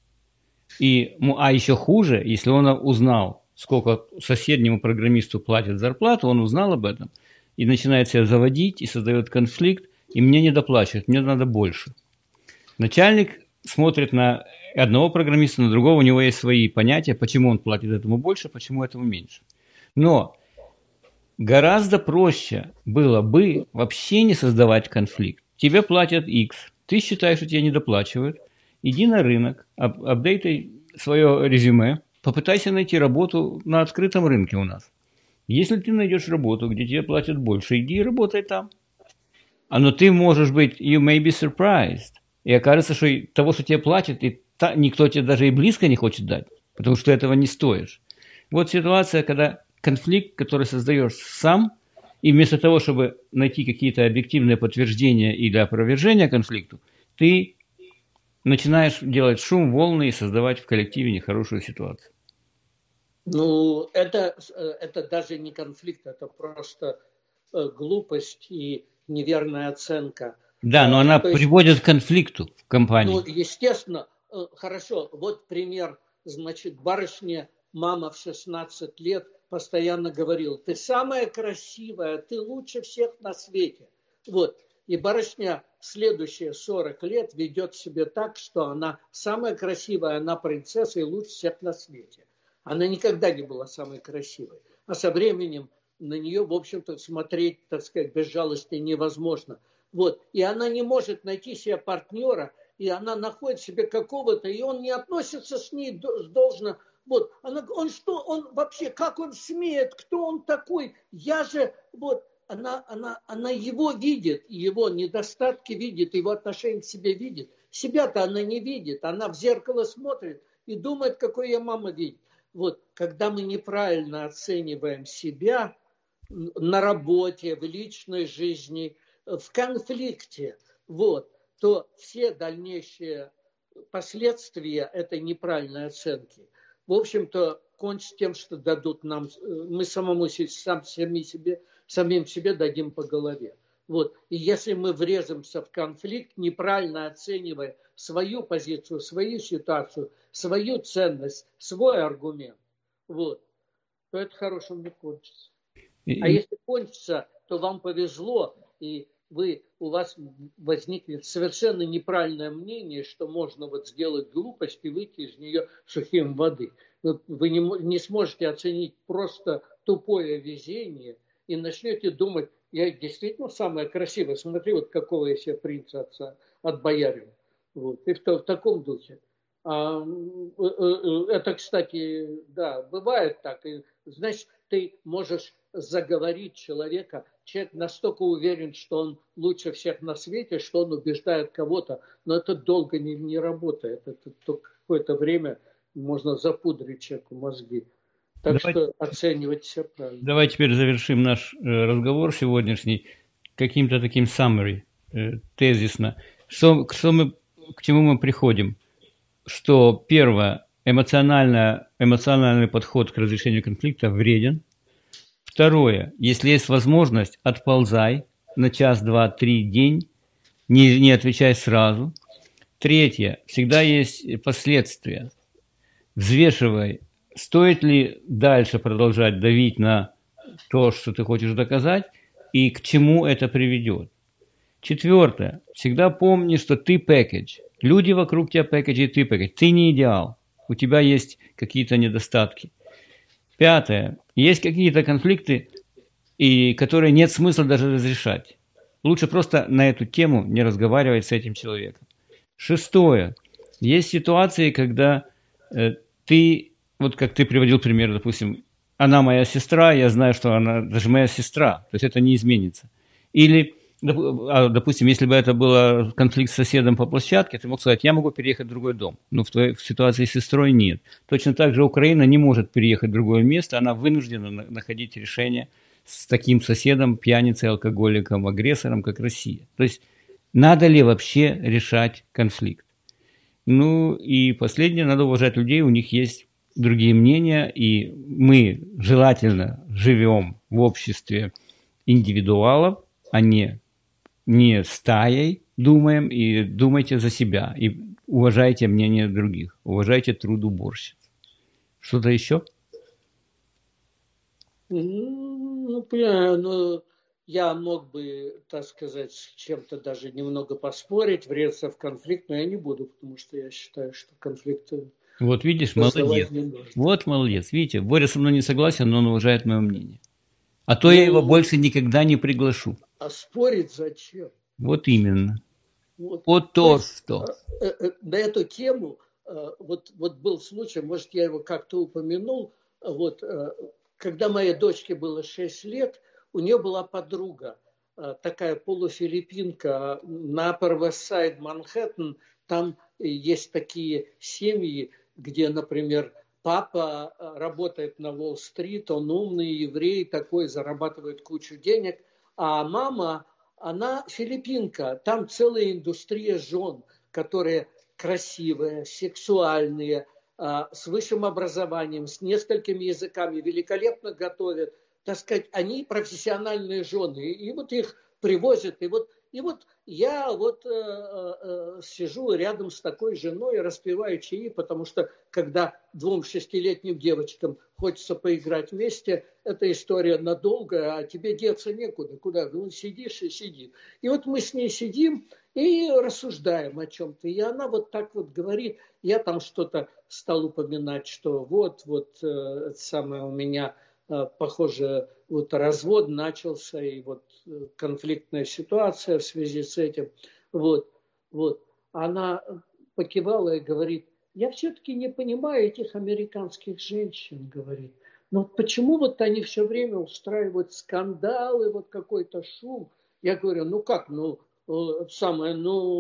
И, а еще хуже, если он узнал, сколько соседнему программисту платят зарплату, он узнал об этом и начинает себя заводить, и создает конфликт, и мне не доплачивают, мне надо больше. Начальник смотрит на одного программиста, на другого, у него есть свои понятия, почему он платит этому больше, почему этому меньше. Но гораздо проще было бы вообще не создавать конфликт. Тебе платят X, ты считаешь, что тебе не доплачивают, иди на рынок, ап- апдейтай свое резюме, попытайся найти работу на открытом рынке у нас. Если ты найдешь работу, где тебе платят больше, иди и работай там. А но ты можешь быть, you may be surprised. И окажется, что того, что тебе платят, и та, никто тебе даже и близко не хочет дать, потому что этого не стоишь. Вот ситуация, когда конфликт, который создаешь сам, и вместо того, чтобы найти какие-то объективные подтверждения или опровержения конфликту, ты начинаешь делать шум, волны и создавать в коллективе нехорошую ситуацию. Ну, это, это даже не конфликт, это просто глупость и неверная оценка. Да, но она То есть, приводит к конфликту в компании. Ну, естественно, хорошо, вот пример, значит, барышня, мама в шестнадцать лет постоянно говорила, ты самая красивая, ты лучше всех на свете. Вот, и барышня в следующие сорок лет ведет себя так, что она самая красивая, она принцесса и лучше всех на свете. Она никогда не была самой красивой. А со временем на нее, в общем-то, смотреть, так сказать, без жалости невозможно. Вот. И она не может найти себе партнера, и она находит себе какого-то, и он не относится с ней должно. Вот. Она, он что, он вообще, как он смеет, кто он такой? Я же, вот, она, она, она его видит, его недостатки видит, его отношение к себе видит. Себя-то она не видит, она в зеркало смотрит и думает, какой ее мама видит. Вот, когда мы неправильно оцениваем себя на работе, в личной жизни, в конфликте, вот, то все дальнейшие последствия этой неправильной оценки, в общем-то, кончится тем, что дадут нам, мы самому сам, сами себе, самим себе дадим по голове. Вот. И если мы врежемся в конфликт, неправильно оценивая свою позицию, свою ситуацию, свою ценность, свой аргумент, вот, то это хорошим не кончится. А если кончится, то вам повезло, и вы, у вас возникнет совершенно неправильное мнение, что можно вот сделать глупость и выйти из нее сухим воды. Вы, вы не, не сможете оценить просто тупое везение и начнете думать, я действительно самая красивая, смотри, вот какого я себе принца от, от боярина. Вот. И в, в таком духе. А, это, кстати, да, бывает так. И, значит, ты можешь заговорить человека. Человек настолько уверен, что он лучше всех на свете, что он убеждает кого-то. Но это долго не, не работает. Это только какое-то время можно запудрить человеку мозги. Так давайте, что оценивать все правильно. Давай теперь завершим наш э, разговор сегодняшний каким-то таким summary, э, тезисно. Что, что мы, к чему мы приходим? Что первое, эмоционально, эмоциональный подход к разрешению конфликта вреден. Второе, если есть возможность, отползай на час, два, три, день, не, не отвечай сразу. Третье, всегда есть последствия. Взвешивай, стоит ли дальше продолжать давить на то, что ты хочешь доказать, и к чему это приведет. Четвертое, всегда помни, что ты пэкэдж. Люди вокруг тебя пэкэдж, и ты пэкэдж. Ты не идеал. У тебя есть какие-то недостатки. Пятое, есть какие-то конфликты, и которые нет смысла даже разрешать. Лучше просто на эту тему не разговаривать с этим человеком. Шестое, есть ситуации, когда э, ты, вот как ты приводил пример, допустим, она моя сестра, я знаю, что она даже моя сестра, то есть это не изменится. Или, допустим, если бы это был конфликт с соседом по площадке, ты мог сказать, я могу переехать в другой дом, но в твоей в ситуации с сестрой нет. Точно так же Украина не может переехать в другое место, она вынуждена находить решение с таким соседом, пьяницей, алкоголиком, агрессором, как Россия. То есть надо ли вообще решать конфликт? Ну и последнее, надо уважать людей, у них есть другие мнения, и мы желательно живем в обществе индивидуалов, а не не стаей думаем, и думайте за себя, и уважайте мнение других, уважайте труд уборщиц. Что-то еще? Ну, понимаю, но я мог бы, так сказать, с чем-то даже немного поспорить, врезаться в конфликт, но я не буду, потому что я считаю, что конфликты Вот видишь, молодец. создавать не нужно. Вот молодец. Видите, Боря со мной не согласен, но он уважает мое мнение. А то я Ну, его больше никогда не приглашу. А спорить зачем? Вот именно. Вот, Вот то то, есть, что. э, э, на эту тему, э, вот, вот был случай, может, я его как-то упомянул, вот, э, когда моей дочке было шесть лет, у нее была подруга, э, такая полуфилиппинка на Upper West Side Манхэттен, там есть такие семьи, где, например, папа работает на Уолл-стрит, он умный еврей такой, зарабатывает кучу денег, а мама, она филиппинка, там целая индустрия жен, которые красивые, сексуальные, с высшим образованием, с несколькими языками, великолепно готовят. Так сказать, они профессиональные жены, и вот их привозят, и вот, и вот я вот э, э, сижу рядом с такой женой и распиваю чаи, потому что когда двум шестилетним девочкам хочется поиграть вместе, эта история надолго, а тебе деться некуда, куда, ну сидишь и сиди. И вот мы с ней сидим и рассуждаем о чем-то, и она вот так вот говорит, я там что-то стал упоминать, что вот, вот э, самое у меня, э, похоже, вот развод начался, и вот конфликтная ситуация в связи с этим. Вот, вот. Она покивала и говорит, я все-таки не понимаю этих американских женщин, говорит. Но почему вот они все время устраивают скандалы, вот какой-то шум? Я говорю, ну как, ну, самое,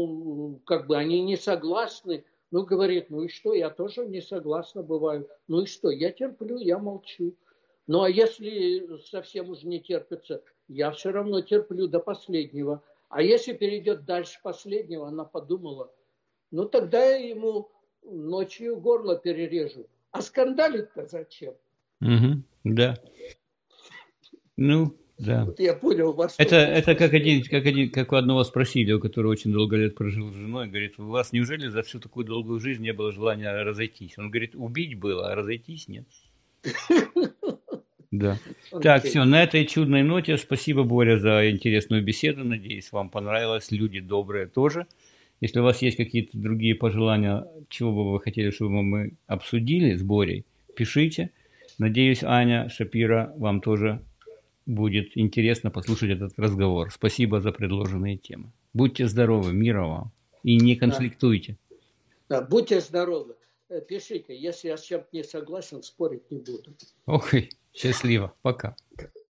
ну, как бы они не согласны. Ну, говорит, ну и что, я тоже не согласна бываю. Ну и что, я терплю, я молчу. Ну, а если совсем уже не терпится, я все равно терплю до последнего. А если перейдет дальше последнего, она подумала, ну, тогда я ему ночью горло перережу. А скандалить-то зачем? Угу, да. Ну, да. Вот я понял вас. Это, это как, один, как, один, как у одного спросили, у которого очень долго лет прожил с женой, говорит, у вас неужели за всю такую долгую жизнь не было желания разойтись? Он говорит, убить было, а разойтись нет. Да. Okay. Так, все, на этой чудной ноте спасибо, Боря, за интересную беседу. Надеюсь, вам понравилось. Люди добрые тоже. Если у вас есть какие-то другие пожелания, чего бы вы хотели, чтобы мы обсудили с Борей, пишите. Надеюсь, Аня Шапира, вам тоже будет интересно послушать этот разговор. Спасибо за предложенные темы. Будьте здоровы, мира вам. И не конфликтуйте. Да, будьте здоровы. Пишите, если я с чем-то не согласен, спорить не буду. Ох, счастливо. Пока.